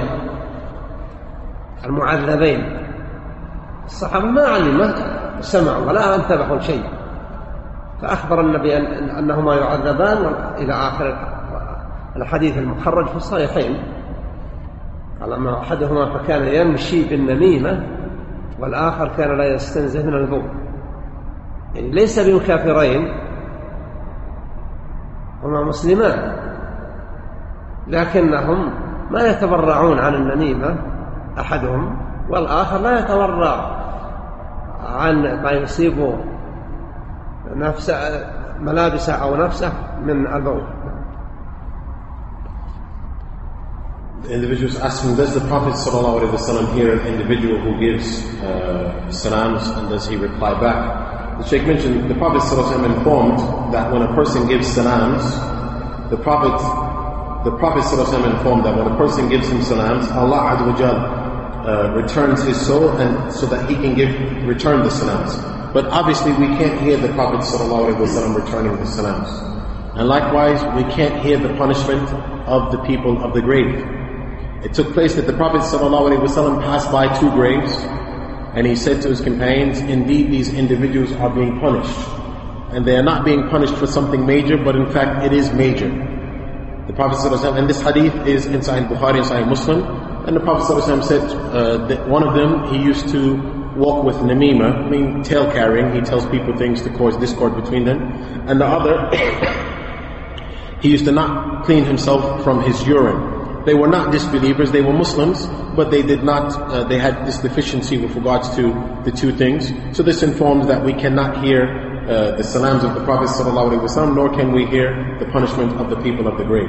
المعذبين، الصحابة ما علم ما سمعوا ولا انتبهوا شيء، فأخبر النبي أنهما يعذبان إلى آخر الحديث المخرج في الصحيحين. قال أما أحدهما فكان يمشي بالنميمة والآخر كان لا يستنزه من البول. يعني ليس بمكافرين، هما مسلمان، لكنهم ما يتبرعون عن النميمة أحدهم، والآخر لا يتبرع عن ما يصيب نفسه ملابسه أو نفسه من البول. The individual is asking, does the Prophet ﷺ hear an individual who gives uh, salams, and does he reply back? The Shaykh mentioned the Prophet ﷺ informed that when a person gives salams, the Prophet the Prophet ﷺ informed that when a person gives him salams, Allah Azza wa Jal uh, returns his soul, and so that he can give return the salams. But obviously we can't hear the Prophet ﷺ returning the salams. And likewise, we can't hear the punishment of the people of the grave. It took place that the Prophet ﷺ passed by two graves, and he said to his companions, indeed these individuals are being punished. And they are not being punished for something major, but in fact it is major. The Prophet ﷺ, and this hadith is in Sahih Bukhari and Sahih Muslim, and the Prophet ﷺ said uh, that one of them, he used to walk with namima, I mean tail carrying, he tells people things to cause discord between them, and the other, he used to not clean himself from his urine. They were not disbelievers, they were Muslims, but they did not, uh, they had this deficiency with regards to the two things. So this informs that we cannot hear uh, the salams of the Prophet ﷺ, nor can we hear the punishment of the people of the grave.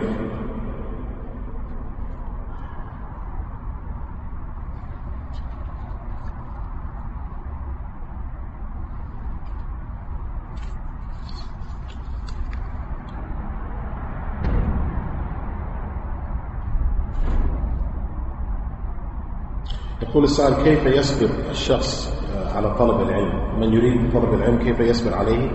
يقول السائل كيف يصبر الشخص على طلب العلم؟ من يريد طلب العلم كيف يصبر عليه؟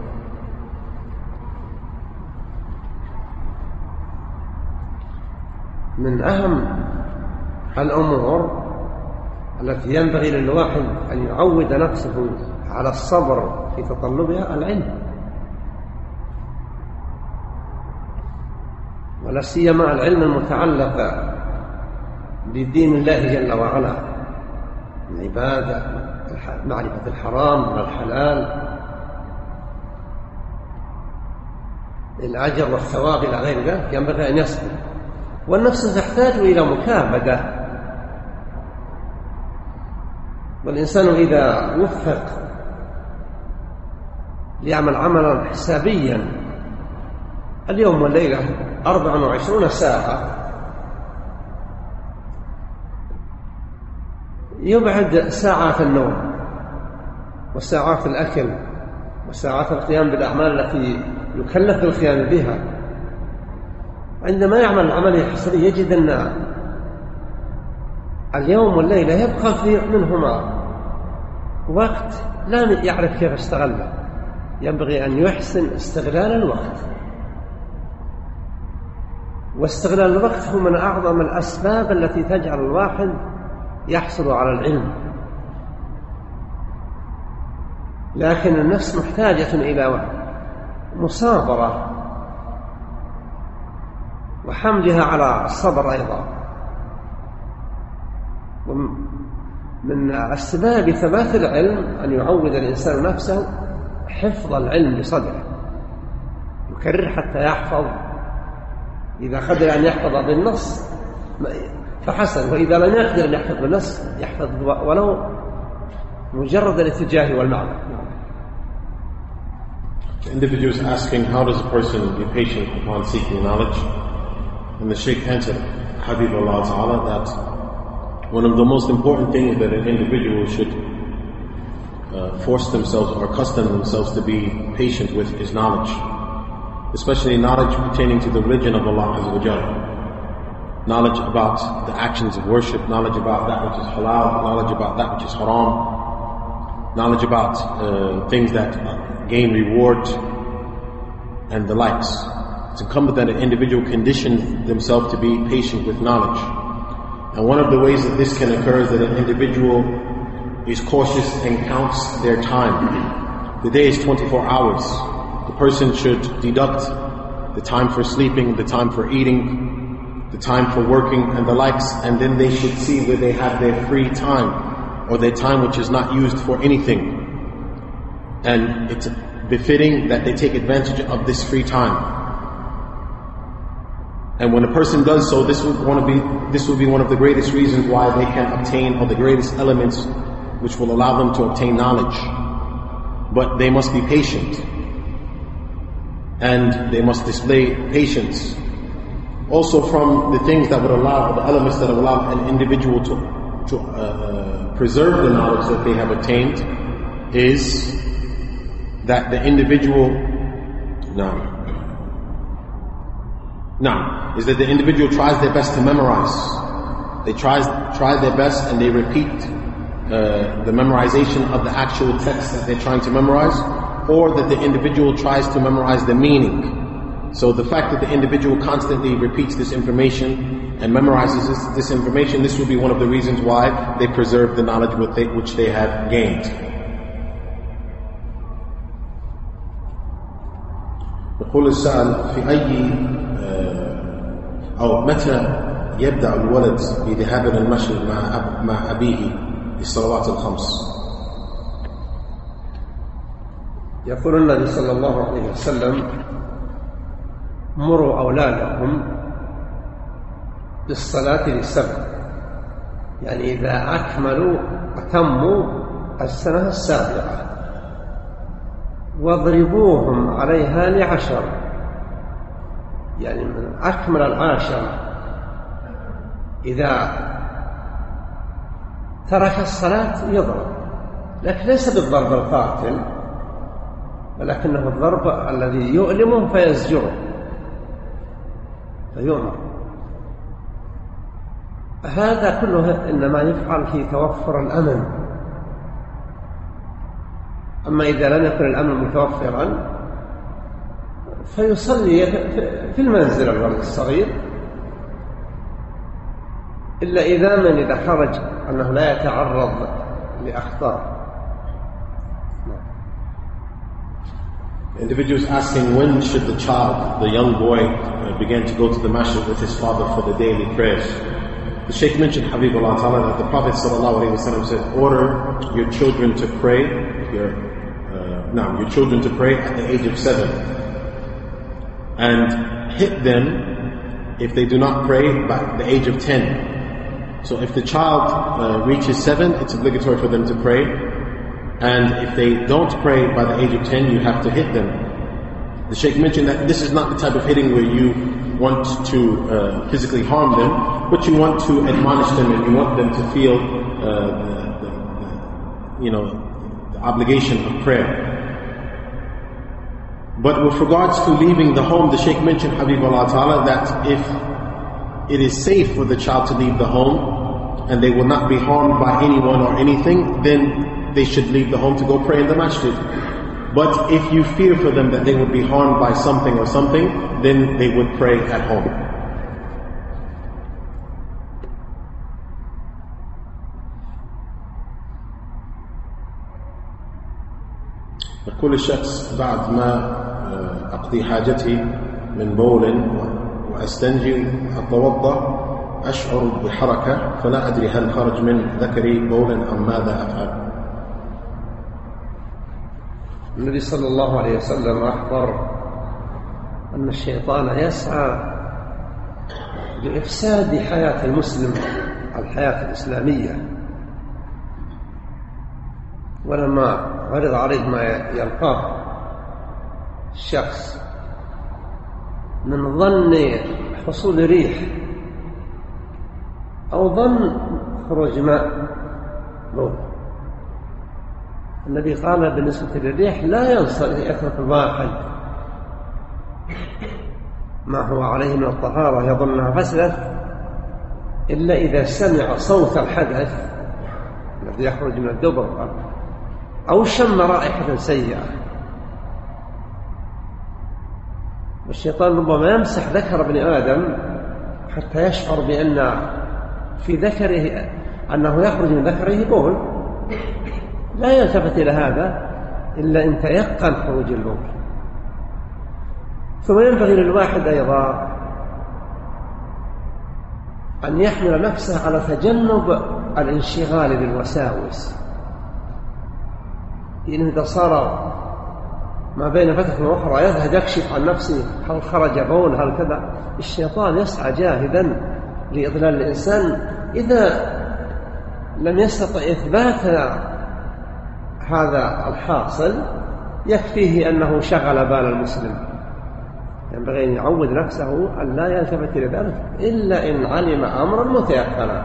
من أهم الأمور التي ينبغي للواحد أن يعود نفسه على الصبر في تطلبها العلم، ولا سيما العلم المتعلق بدين الله جل وعلا، العبادة، معرفة الحرام والحلال، الأجر والثواب إلى غير ذلك، ينبغي أن يصبر. والنفس تحتاج إلى مكابدة، والإنسان إذا وفق ليعمل عملا حسابيا اليوم والليلة أربع وعشرون ساعة، يبعد ساعات النوم وساعات الأكل وساعات القيام بالأعمال التي يكلف بالقيام بها. عندما يعمل العملية الحسابية يجد أن اليوم والليلة يبقى في منهما وقت لا يعرف كيف استغله. ينبغي أن يحسن استغلال الوقت، واستغلال الوقت هو من أعظم الأسباب التي تجعل الواحد يحصل على العلم. لكن النفس محتاجة إلى مصابرة وحملها على الصبر أيضا. ومن أسباب ثبات العلم أن يعود الإنسان نفسه حفظ العلم بصدره، يكرر حتى يحفظ. إذا قدر أن يحفظ بالنص فحسن، وإذا لم يقدر أن يحفظ بالنص يحفظ ولو مجرد الاتجاه والمعنى. The individual is asking, how does a person be patient upon seeking knowledge? And the Shaykh answered, Habibullah Ta'ala, that one of the most important things that an individual should uh, force themselves or accustom themselves to be patient with is knowledge, especially knowledge pertaining to the religion of Allah Azza wa Jalla. Knowledge about the actions of worship, knowledge about that which is halal, knowledge about that which is haram, knowledge about uh, things that gain reward, and the likes. It's incumbent that an individual condition themselves to be patient with knowledge. And one of the ways that this can occur is that an individual is cautious and counts their time. The day is twenty-four hours. The person should deduct the time for sleeping, the time for eating, the time for working, and the likes, and then they should see where they have their free time, or their time which is not used for anything. And it's befitting that they take advantage of this free time. And when a person does so, this will, want to be, this will be one of the greatest reasons why they can obtain, or the greatest elements which will allow them to obtain knowledge. But they must be patient. And they must display patience. Also from the things that would allow, the elements that would allow an individual to, to uh, preserve the knowledge that they have attained is that the individual, no, no, is that the individual tries their best to memorize. They try, try their best and they repeat uh, the memorization of the actual text that they're trying to memorize, or that the individual tries to memorize the meaning. So the fact that the individual constantly repeats this information and memorizes this, this information, this will be one of the reasons why they preserve the knowledge which they, which they have gained. يقول السائل في أي أو متى يبدأ الولد بذهاب إلى المسجد مع مع أبيه للصلوات الخمس؟ يقول النبي صلى الله عليه وسلم: مروا أولادكم بالصلاة للسبع، يعني إذا أكملوا أتموا السنة السابعة، واضربوهم عليها لعشر، يعني من أكمل العاشر إذا ترك الصلاة يضرب، لكن ليس بالضرب القاتل، ولكنه الضرب الذي يؤلمه فيزجره فيؤمر. هذا كله إنما يفعل في توفر الأمن. أما إذا لم يكن الأمن متوفرا فيصلي في المنزل الولد الصغير، إلا إذا من إذا خرج أنه لا يتعرض لأخطار. The individual is asking, when should the child, the young boy, uh, begin to go to the masjid with his father for the daily prayers? The Shaykh mentioned, Habibullah Ta'ala, that the Prophet Sallallahu Alaihi Wasallam said, order your children to pray, your, uh, no, your children to pray at the age of seven. And hit them if they do not pray by the age of ten. So if the child uh, reaches seven, it's obligatory for them to pray. And if they don't pray by the age of ten, you have to hit them. The Shaykh mentioned that this is not the type of hitting where you want to uh, physically harm them, but you want to admonish them and you want them to feel uh, the, the, the, you know, the obligation of prayer. But with regards to leaving the home, the Shaykh mentioned, Habibullah Ta'ala, that if it is safe for the child to leave the home and they will not be harmed by anyone or anything, then they should leave the home to go pray in the masjid. But if you fear for them that they would be harmed by something or something, then they would pray at home. يقول الشخص: بعد ما أقضي حاجتي من بول وأستنجي أتوضأ أشعر بحركة فلا أدري هل خرج من ذكري بول أم ماذا أفعل. النبي صلى الله عليه وسلم أخبر أن الشيطان يسعى لإفساد حياة المسلم، الحياة الإسلامية، ولما عرض عليه ما يلقاه الشخص من ظن حصول ريح أو ظن خروج ماء بول، النبي قال بالنسبة للريح لا ينصر يترك الواحد ما هو عليه من الطهارة يظنها فسدت إلا إذا سمع صوت الحدث الذي يخرج من الدبر أو شم رائحة سيئة. والشيطان ربما يمسح ذكر ابن آدم حتى يشعر بأن في ذكره أنه يخرج من ذكره بول، لا يلتفت إلى هذا إلا إن تيقن خروج البول. ثم ينبغي للواحد أيضا أن يحمل نفسه على تجنب الانشغال بالوساوس، لأنه إذا صار ما بين فترة وأخرى يذهب يكشف عن نفسه، هل خرج بول هل كذا. الشيطان يسعى جاهدا لإضلال الإنسان. إذا لم يستطع إثبات هذا الحاصل يكفيه أنه شغل بال المسلم. ينبغي أن يعود نفسه أن لا يلتفت إلى ذلك إلا إن علم أمرا متيقنا.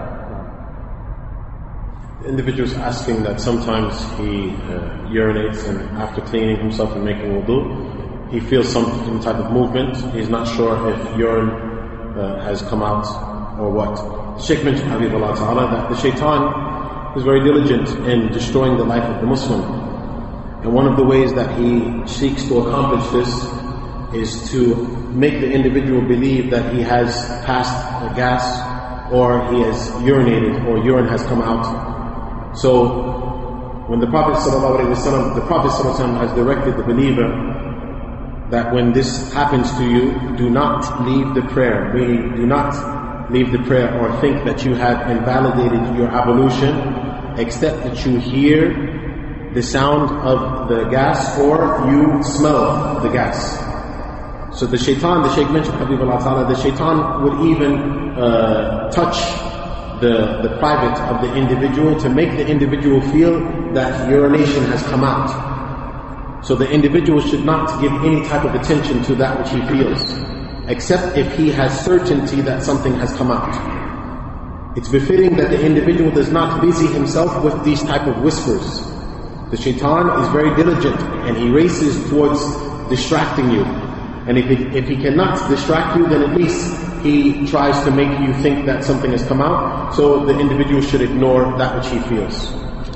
The individual is asking that sometimes he uh, urinates, and after cleaning himself and making wudu, he feels some, some type of movement. He's not sure if urine uh, has come out or what. Shaykh mentioned, Habibullah Ta'ala, that the shaitan is very diligent in destroying the life of the Muslim. And one of the ways that he seeks to accomplish this is to make the individual believe that he has passed a gas or he has urinated or urine has come out. So when the Prophet ﷺ, the Prophet ﷺ has directed the believer that when this happens to you, do not leave the prayer, meaning do not leave the prayer or think that you have invalidated your ablution, except that you hear the sound of the gas or you smell the gas. So the shaitan, the Shaykh mentioned, Habibullah Ta'ala, the shaitan would even uh, touch the, the private of the individual to make the individual feel that urination has come out. So the individual should not give any type of attention to that which he feels, except if he has certainty that something has come out. It's befitting that the individual does not busy himself with these type of whispers. The shaitan is very diligent and he races towards distracting you. And if he, if he cannot distract you, then at least he tries to make you think that something has come out. So the individual should ignore that which he feels.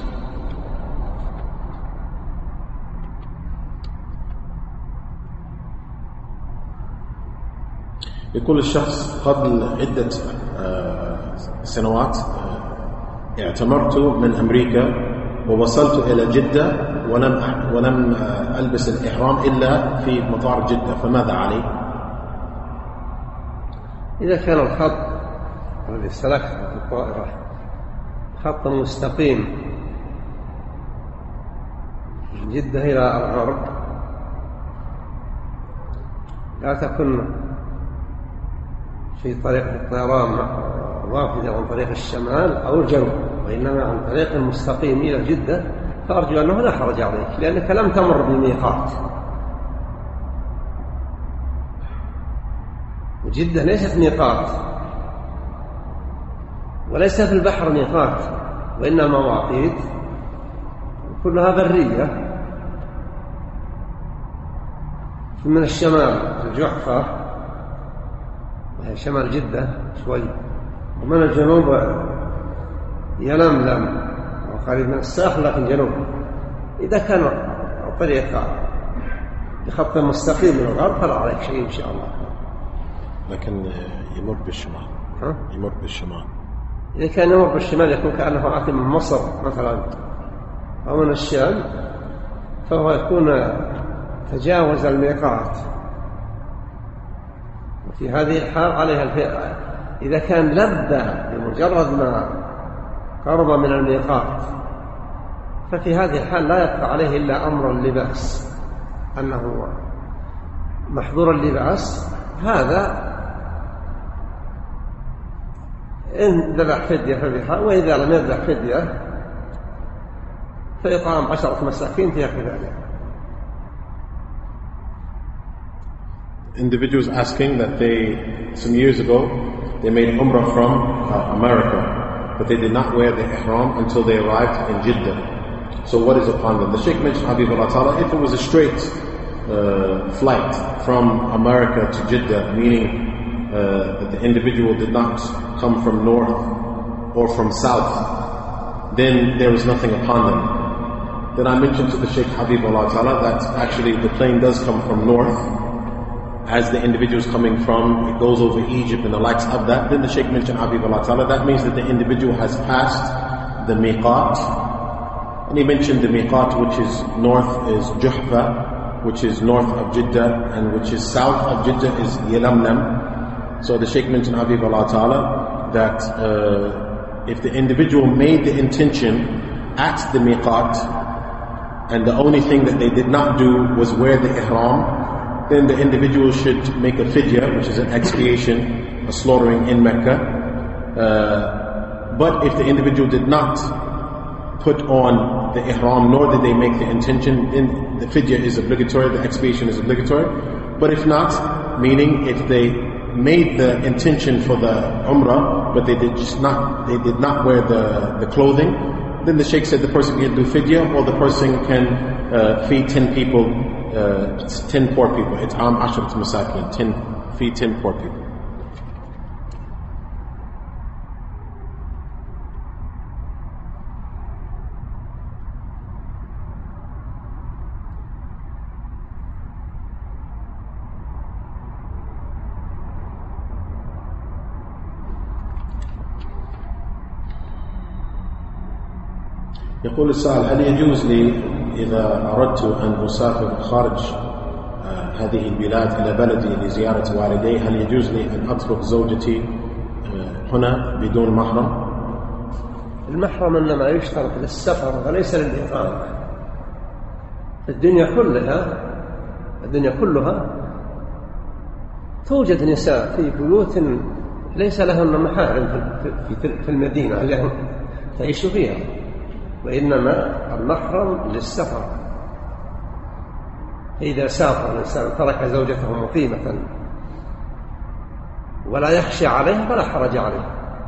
يقول الشخص قبل عدة سنوات اعتمرت من أمريكا ووصلت إلى جدة ولم ولم ألبس الإحرام إلا في مطار جدة، فماذا علي؟ إذا كان الخط الذي سلكه الطائرة خط مستقيم من جدة إلى الغرب، لا تكن في طريق الطيران رافدة عن طريق الشمال أو الجنوب، وإنما عن طريق المستقيم إلى جدة، فأرجو أنه لا حرج عليك لأنك لم تمر بالميقات. وجدة ليست ميقات وليس في البحر ميقات، وإنما مواقيت كلها برية. من الشمال الجحفة وهي شمال جدة شوي، ومن الجنوب يلملم وقريب من الساحل لكن جنوب. إذا كان طريق بخط مستقيم من الغرب فلا عليك شيء إن شاء الله. لكن يمر بالشمال. ها؟ يمر بالشمال. إذا كان يمر بالشمال يكون كأنه آتي من مصر مثلا أو من الشام، فهو يكون تجاوز الميقات. وفي هذه الحال عليها الفئة إذا كان لبى بمجرد ما قرب من الميقات، ففي هذه الحال لا يبقى عليه إلا أمر اللباس، أنه محظور اللباس. هذا إن ذبح فدية فبحال، وإذا لم يذبح فدية فإطعام عشرة مساكين في ذلك. Individuals asking that they, some years ago, they made Umrah from uh, America, but they did not wear the Ihram until they arrived in Jeddah. So what is upon them? The Shaykh mentioned, Habibullah Ta'ala, if it was a straight uh, flight from America to Jeddah, meaning uh, that the individual did not come from north or from south, then there was nothing upon them. Then I mentioned to the Shaykh Habibullah Ta'ala that actually the plane does come from north, as the individual is coming from, it goes over Egypt and the likes of that. Then the Shaykh mentioned, Habibullah Ta'ala, that means that the individual has passed the miqat. And he mentioned the miqat, which is north is Juhfa, which is north of Jeddah, and which is south of Jeddah is Yalamlam. So the Shaykh mentioned, Habibullah Ta'ala, that uh, if the individual made the intention at the miqat, and the only thing that they did not do was wear the ihram, then the individual should make a fidya, which is an expiation, a slaughtering in Mecca. Uh, but if the individual did not put on the ihram, nor did they make the intention, then the fidya is obligatory, the expiation is obligatory. But if not, meaning if they made the intention for the umrah, but they did just not, they did not wear the, the clothing, then the Shaykh said the person can do fidya, or the person can uh, feed ten people, uh, ten poor people. It's am ashrat masakin, ten, feed ten poor people. يقول السائل: هل يجوز لي إذا أردت أن أسافر خارج هذه البلاد إلى بلدي لزيارة والدي، هل يجوز لي أن أترك زوجتي هنا بدون محرم؟ المحرم إنما يشترط للسفر وليس للإقامة. الدنيا كلها الدنيا كلها توجد نساء في بيوت ليس لهن محارم في المدينة التي تعيش فيها، وإنما المحرم للسفر. إذا سافر الإنسان ترك زوجته مقيمة ولا يخشى عليها فلا حرج عليه.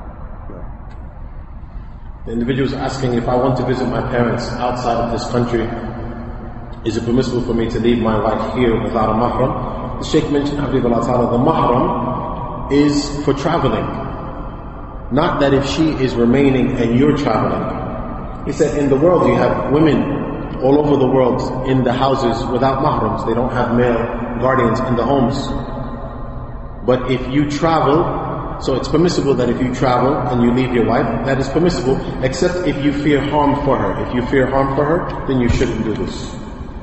The individual is asking, if I want to visit my parents outside of this country, is it permissible for me to leave my wife here without a mahram? The Shaykh mentioned, Habibullah Ta'ala, the mahram is for traveling, not that if she is remaining and you're traveling. He said, in the world you have women all over the world in the houses without mahrams. They don't have male guardians in the homes. But if you travel, so it's permissible that if you travel and you leave your wife, that is permissible, except if you fear harm for her. If you fear harm for her, then you shouldn't do this.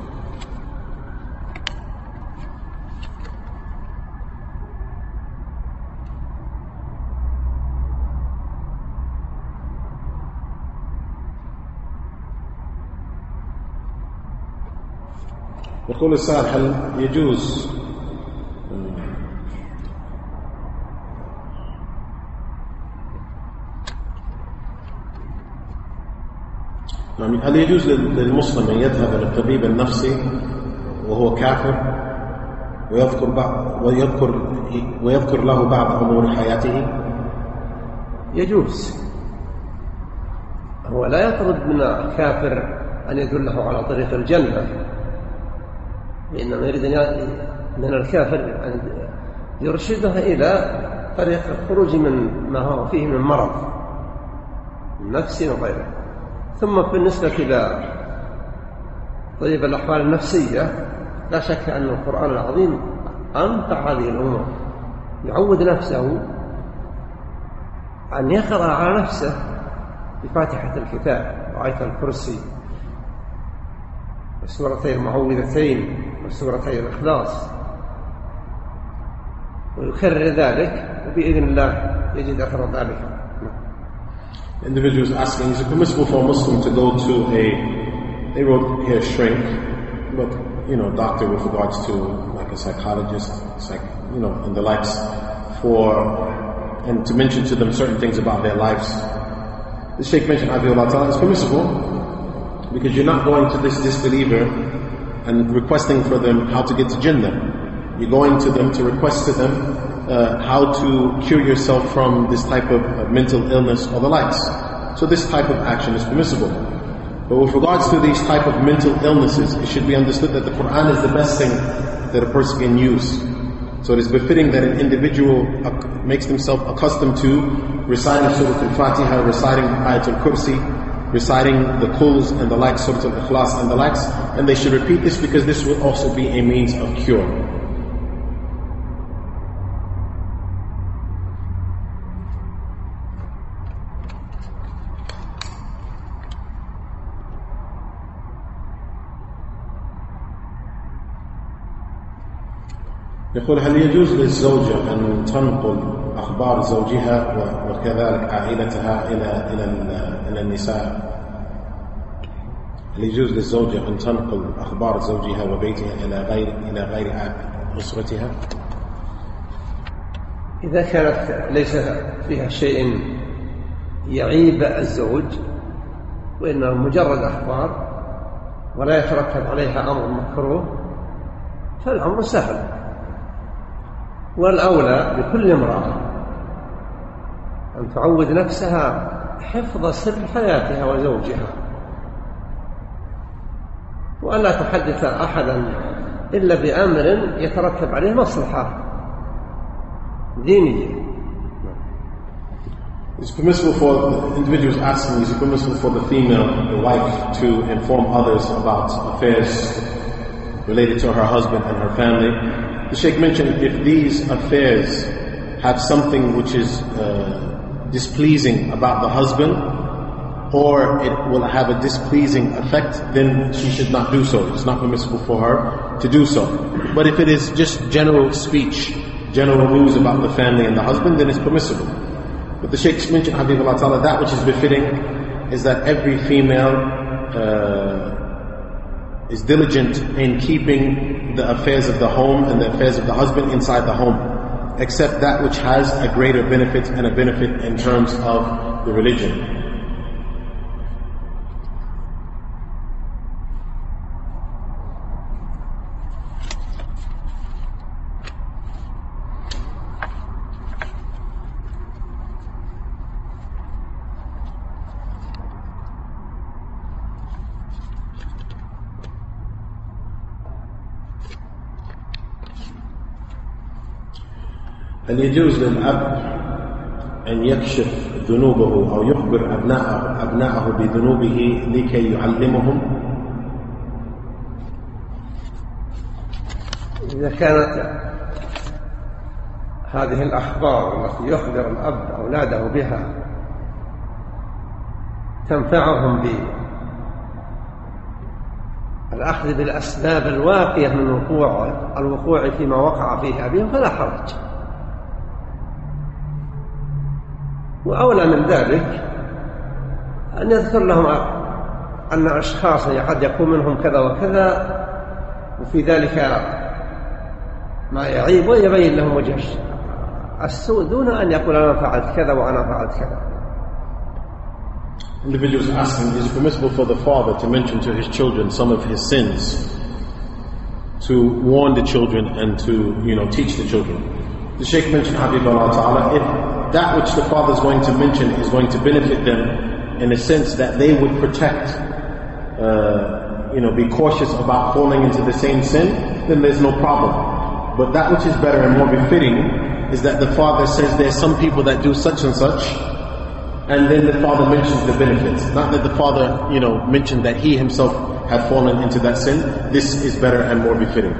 يقول السائل: هل يجوز هل يجوز للمسلم أن يذهب للطبيب النفسي وهو كافر ويذكر بعض ويذكر ويذكر له بعض أمور حياته؟ يجوز. هو لا يطلب من الكافر أن يدله على طريق الجنة، لأنه يريد من الكافر أن يرشده إلى طريق الخروج من ما هو فيه من مرض نفسي وغيره. ثم بالنسبة إلى طيب الأحوال النفسية، لا شك أن القرآن العظيم أنفع هذه الأمور. يعود نفسه أن يقرأ على نفسه بفاتحة الكتاب وآية الكرسي وسورتي المعوذتين وسورتي الإخلاص، ويكرر ذلك وبإذن الله يجد أثر ذلك. The individual is asking, is it permissible for a Muslim to go to a, they wrote here shrink, but you know, doctor with regards to like a psychologist, psych, you know, and the likes, for, and to mention to them certain things about their lives. The Shaykh mentioned, Abdullah Ta'ala, is permissible because you're not going to this disbeliever and requesting for them how to get to Jannah. You're going to them to request to them uh, how to cure yourself from this type of uh, mental illness or the likes. So this type of action is permissible. But with regards to these type of mental illnesses, it should be understood that the Quran is the best thing that a person can use. So it is befitting that an individual makes himself accustomed to reciting Surah Al-Fatiha, reciting Ayatul Kursi, reciting the Quls and the likes, Surah Al-Ikhlas and the likes, and they should repeat this because this will also be a means of cure. يقول: هل يجوز للزوجة أن تنقل أخبار زوجها وكذلك عائلتها إلى إلى إلى النساء؟ هل يجوز للزوجة أن تنقل أخبار زوجها وبيتها إلى غير إلى غير أسرتها؟ إذا كانت ليس فيها شيء يعيب الزوج وإنه مجرد أخبار ولا يترتب عليها أمر مكروه فالأمر سهل. والأولى بكل امرأة أن تعود نفسها حفظ سر حياتها وزوجها، وأن لا تحدث أحدا إلا بأمر يترتب عليه مصلحة دينية. It's permissible for individuals asking, is it permissible for the female, the wife, to inform others about affairs related to her husband and her family? The Sheikh mentioned if these affairs have something which is uh, displeasing about the husband, or it will have a displeasing effect, then she should not do so. It's not permissible for her to do so. But if it is just general speech, general news about the family and the husband, then it's permissible. But the Shaykh mentioned, Habibullah Ta'ala, that which is befitting is that every female uh, is diligent in keeping the affairs of the home and the affairs of the husband inside the home, except that which has a greater benefit and a benefit in terms of the religion. هل يجوز للأب أن يكشف ذنوبه أو يخبر أبناءه, أبناءه بذنوبه لكي يعلمهم؟ إذا كانت هذه الأخبار التي يخبر الأب أولاده بها تنفعهم بالأخذ بالأسباب الواقية من وقوع الوقوع فيما وقع فيه أبيهم فلا حرج. وأولى من ذلك أن يذكر لهم أن أشخاصا قد يكون منهم كذا وكذا وفي ذلك ما يعيب، ويبين لهم وجه السوء دون أن يقول أنا فعلت كذا وأنا فعلت كذا. Individuals asking, is it permissible for the father to mention to his children some of his sins, to warn the children and to, you know, teach the children? The Shaykh mentioned, Habibullah Ta'ala, if that which the father is going to mention is going to benefit them in a sense that they would protect, uh, you know, be cautious about falling into the same sin, then there's no problem. But that which is better and more befitting is that the father says there's some people that do such and such, and then the father mentions the benefits. Not that the father, you know, mentioned that he himself had fallen into that sin. This is better and more befitting.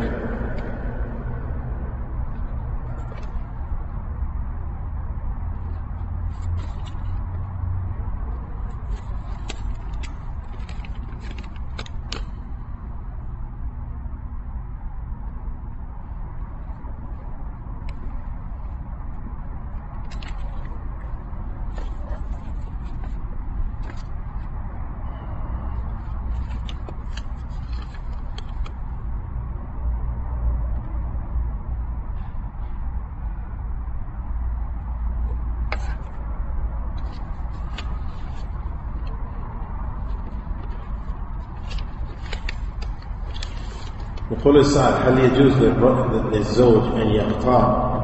يقول السائل، هل يجوز للزوج أن يختار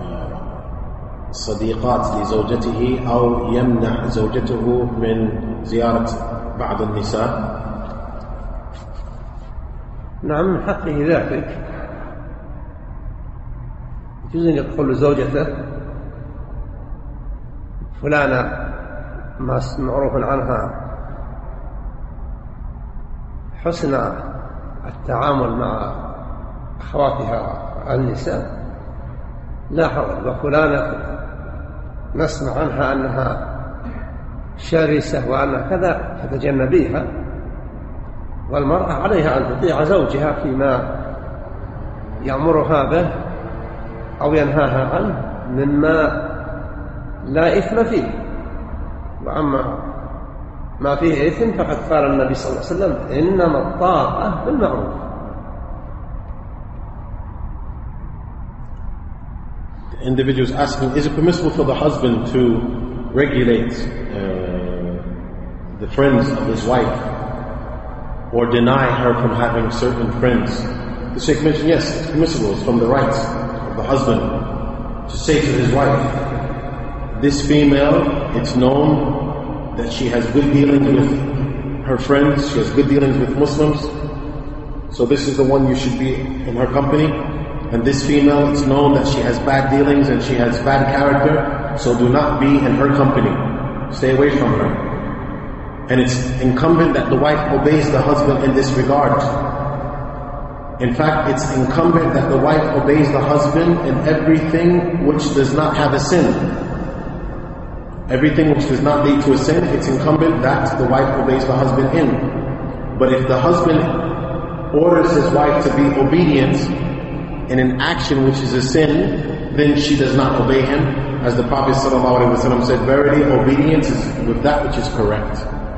صديقات لزوجته أو يمنع زوجته من زيارة بعض النساء؟ نعم، من حقه ذلك. يجوز أن يقول لزوجته فلانة ما معروف عنها حسن التعامل مع أخواتها النساء لا حرج، وفلانة نسمع عنها أنها شرسة وأنها كذا فتجنبيها. والمرأة عليها أن تطيع زوجها فيما يأمرها به أو ينهاها عنه مما لا إثم فيه. وأما ما فيه إثم، فقد قال النبي صلى الله عليه وسلم إنما الطاعة بالمعروف. The individual is asking, is it permissible for the husband to regulate uh, the friends of his wife or deny her from having certain friends? The Sheikh mentioned, yes, it's permissible. It's from the rights of the husband to say to his wife, this female, it's known that she has good dealings with her friends, she has good dealings with Muslims, so this is the one you should be in her company. And this female, it's known that she has bad dealings and she has bad character, so do not be in her company. Stay away from her. And it's incumbent that the wife obeys the husband in this regard. In fact, it's incumbent that the wife obeys the husband in everything which does not have a sin. Everything which does not lead to a sin, it's incumbent that the wife obeys the husband in. But if the husband orders his wife to be obedient in an action which is a sin, then she does not obey him. As the Prophet ﷺ said, verily obedience is with that which is correct.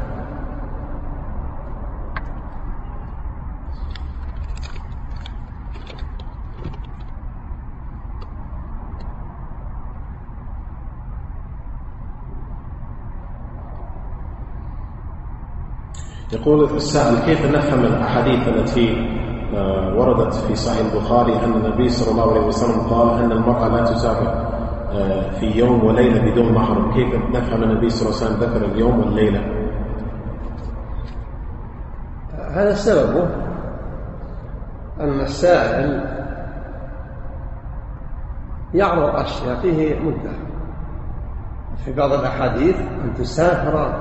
يقول السائل كيف نفهم الأحاديث التي وردت في صحيح البخاري أن النبي صلى الله عليه وسلم قال أن المرأة لا تسافر في يوم وليلة بدون محرم؟ كيف نفهم النبي صلى الله عليه وسلم ذكر اليوم والليلة؟ هذا سببه أن السائل يعرض أشياء فيه مدة. في بعض الأحاديث أن تسافر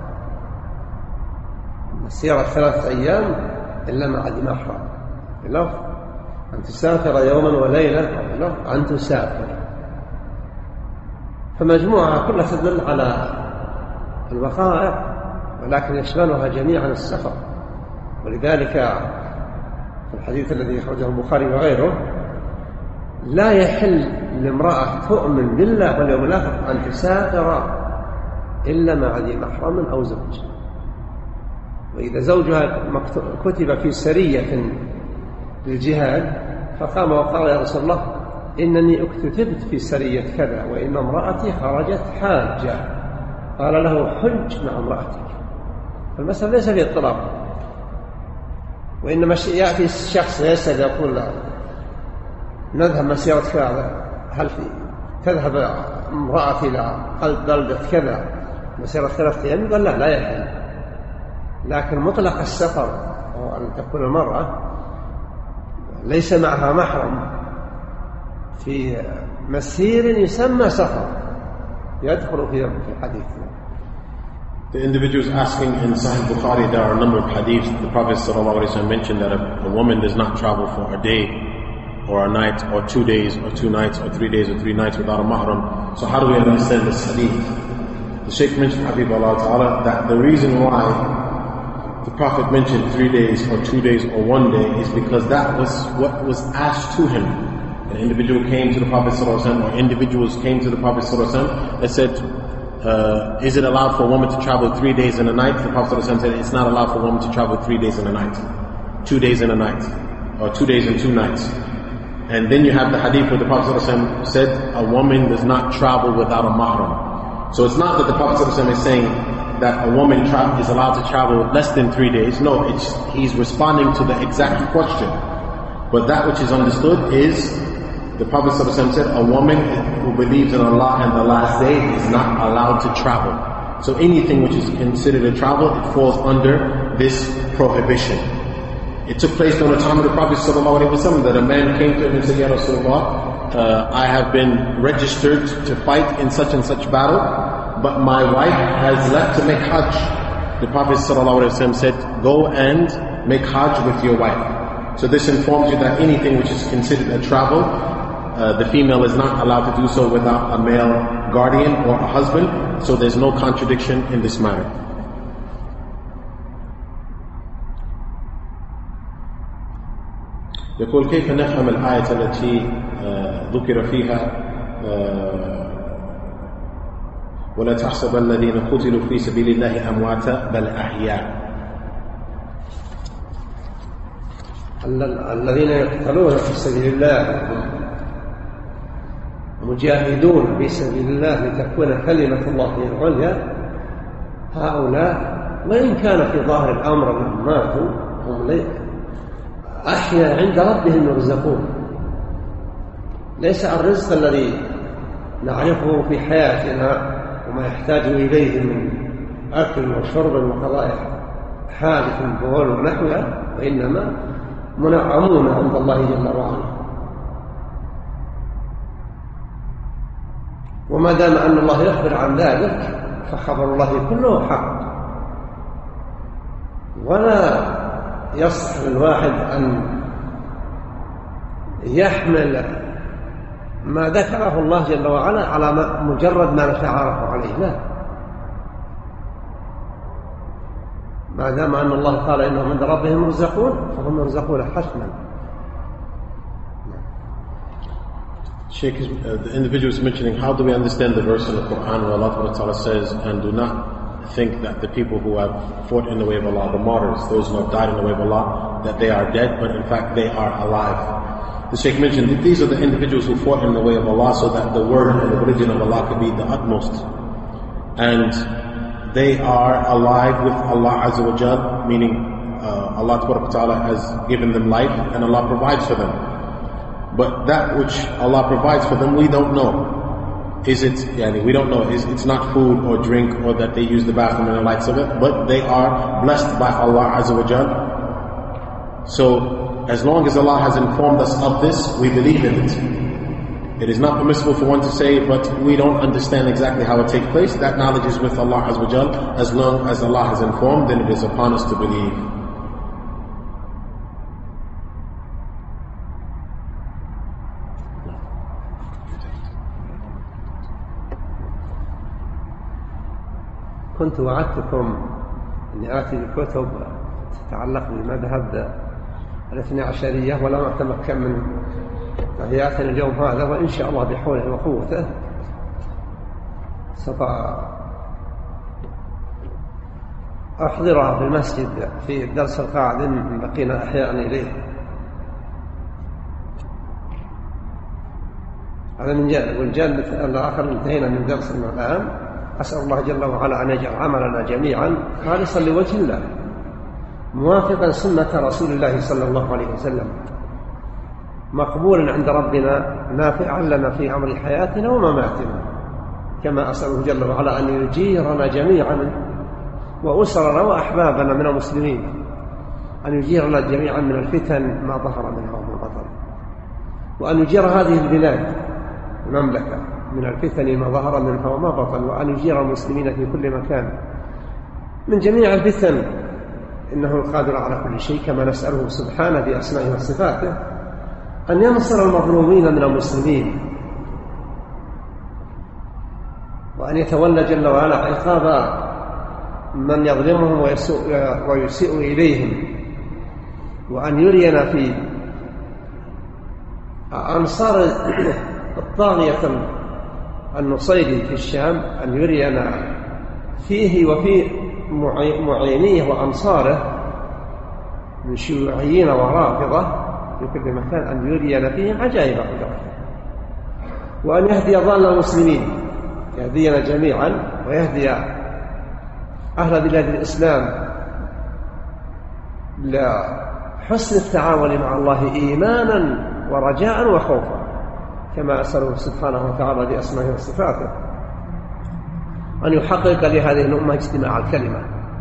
مسيرة ثلاثة أيام إلا مع ذي محرم، لفظ أن تسافر يوما وليلة، لفظ أن تسافر. فمجموعة كلها تدل على الوقائع، ولكن يشملها جميعا السفر. ولذلك في الحديث الذي أخرجه البخاري وغيره لا يحل لامرأة تؤمن بالله واليوم الآخر أن تسافر إلا مع ذي محرم أو زوج. وإذا زوجها كتب في سرية للجهاد فقام وقال يا رسول الله إنني اكتتبت في سرية كذا وإن امرأتي خرجت حاجة، قال له حج مع امرأتك. فالمسألة ليس في اضطراب، وإنما يأتي الشخص يسأل يقول له نذهب مسيرة كذا، هل في تذهب امرأتي إلى بلدة كذا مسيرة ثلاثة أيام؟ قال لا لا يحل. لكن مطلق السفر أو أن تكون المرأة ليس معها محرم في مسير يسمى سفر يدخل في الحديث. The individual is asking, in Sahih Bukhari there are a number of hadiths. The Prophet ﷺ mentioned that a, a woman does not travel for a day or a night or two days or two nights or three days or three nights without a mahram. So how do we understand this hadith? The Shaykh mentioned, Habibullah Ta'ala, that the reason why the Prophet mentioned three days or two days or one day is because that was what was asked to him. An individual came to the Prophet ﷺ, or individuals came to the Prophet ﷺ and said, uh, is it allowed for a woman to travel three days and a night? The Prophet ﷺ said, it's not allowed for a woman to travel three days and a night, two days and a night, or two days and two nights. And then you have the hadith where the Prophet ﷺ said, a woman does not travel without a mahram. So it's not that the Prophet ﷺ is saying that a woman tra- is allowed to travel less than three days. No, it's, he's responding to the exact question. But that which is understood is, the Prophet ﷺ said, a woman who believes in Allah and the last day is not allowed to travel. So anything which is considered a travel, it falls under this prohibition. It took place during the time of the Prophet ﷺ that a man came to him and said, Ya Rasulullah, uh, I have been registered to fight in such and such battle, but my wife has left to make Hajj. The Prophet ﷺ said, go and make Hajj with your wife. So this informs you that anything which is considered a travel, uh, the female is not allowed to do so without a male guardian or a husband. So there's no contradiction in this matter. يقول كيف نفهم الآية التي ذكر فيها ولا تحسب الذين قتلوا في سبيل الله أمواتا بل أحياء. الذين يقتلون في سبيل الله مجاهدون في سبيل الله لتكون كلمة الله هي العليا، هؤلاء وإن كان في ظاهر الأمر أنهم ماتوا هم أحياء عند ربهم يرزقون. ليس الرزق الذي نعرفه في حياتنا وما يحتاج إليه من أكل وشرب وقضاء حاجة البول ونحوها، وإنما منعمون عند الله جل وعلا. وما دام أن الله يخبر عن ذلك فخبر الله كله حق، ولا يصح للواحد أن يحمل ما ذكره الله جل وعلا على مجرد ما نتعارف عليه، لا، ما دام أن الله قال إنهم عند ربهم يرزقون فهم يرزقون حتما. Sheikh, uh, the individual is mentioning, how do we understand the verse in the Quran where Allah Ta'ala says, and do not think that the people who have fought in the way of Allah, the martyrs, those who have died in the way of Allah, that they are dead, but in fact they are alive. The Sheikh mentioned that these are the individuals who fought in the way of Allah so that the word and the religion of Allah could be the utmost. And they are alive with Allah Azza wa Jal, meaning uh, Allah Ta'ala has given them life and Allah provides for them. But that which Allah provides for them, we don't know. Is it, yani, we don't know. Is it's not food or drink or that they use the bathroom and the likes of it, but they are blessed by Allah Azza wa Jal. So, as long as Allah has informed us of this, we believe in it. It is not permissible for one to say, but we don't understand exactly how it takes place. That knowledge is with Allah Azza wa Jal. As long as Allah has informed, then it is upon us to believe. كنت وعدتكم أني آتي بكتب تتعلق بمذهب الاثنى عشرية ولم أتمكن من إحيائها اليوم هذا، وإن شاء الله بحوله وقوته سوف أحضرها في المسجد في الدرس القادم إن بقينا أحياء إليه. هذا من جانب، والجانب الآخر انتهينا من درسنا الآن. أسأل الله جل وعلا أن يجعل عملنا جميعا خالصا لوجه الله موافقا سنة رسول الله صلى الله عليه وسلم، مقبولا عند ربنا، نافعا لنا في أمر حياتنا ومماتنا، كما أسأله جل وعلا أن يجيرنا جميعا وأسرنا وأحبابنا من المسلمين، أن يجيرنا جميعا من الفتن ما ظهر منها وما بطن، وأن يجير هذه البلاد المملكة من الفتن ما ظهر منها وما بطن، وأن يجير المسلمين في كل مكان من جميع الفتن، إنه القادر على كل شيء، كما نسأله سبحانه بأسمائه وصفاته أن ينصر المظلومين من المسلمين، وأن يتولى جل وعلا عقاب من يظلمهم ويسيء إليهم، وأن يرينا في أنصار الطاغية النصيري في الشام، أن يرينا فيه وفي معينيه وأنصاره من شيوعيين ورافضة في كل مكان، أن يرينا فيهم عجائب قدرته، وأن يهدي ضال المسلمين، يهدينا جميعا ويهدي أهل بلاد الإسلام لحسن التعامل مع الله إيمانا ورجاء وخوفا، كما أسأله سبحانه وتعالى بأسمائه وصفاته أن يحقق لهذه الأمة اجتماع الكلمة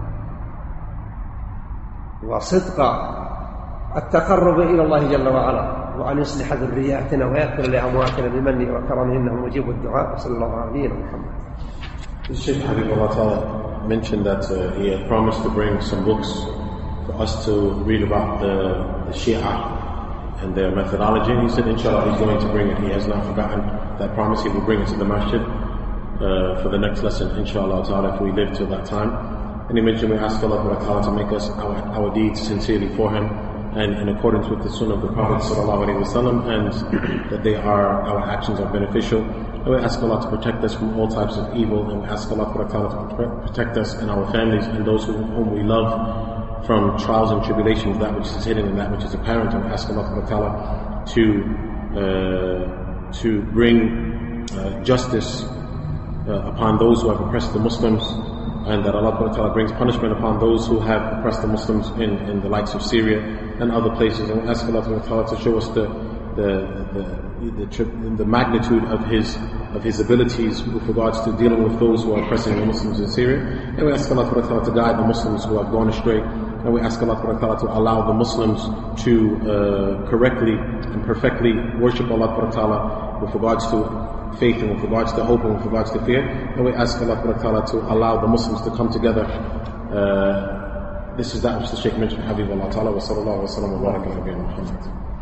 وصدق التقرب إلى الله جل وعلا، وأن يصلح ذرياتنا ويغفر لأمواتنا بمنه وكرمه إنه مجيب الدعاء. صلى الله عليه وسلم. The Shaykh Habibullah mentioned that uh, he had promised to bring some books for us to read about the, the Shia and their methodology, and he said inshallah he's going to bring it. He has not forgotten that promise. He will bring it to the masjid uh, for the next lesson inshallah ta'ala if we live till that time. And he mentioned we ask Allah ta'ala to make us our, our deeds sincerely for him, and in accordance with the Sunnah of the Prophet sallallahu alaihi wasallam, and that they are, our actions are beneficial. And we ask Allah to protect us from all types of evil, and we ask Allah to protect us and our families and those whom we love from trials and tribulations, that which is hidden and that which is apparent. And we ask Allah to uh, to bring uh, justice uh, upon those who have oppressed the Muslims, and that Allah brings punishment upon those who have oppressed the Muslims in, in the likes of Syria and other places. And we ask Allah to show us the the the, the, the magnitude of His of His abilities with regards to dealing with those who are oppressing the Muslims in Syria. And we ask Allah to guide the Muslims who have gone astray. And we ask Allah to allow the Muslims to uh, correctly and perfectly worship Allah with regards to faith and with regards to hope and with regards to fear. And we ask Allah to allow the Muslims to come together. Uh, this is that which the Shaykh mentioned, Habib Allah Ta'ala, wa sallallahu wa sallam wa baraka ala Muhammad.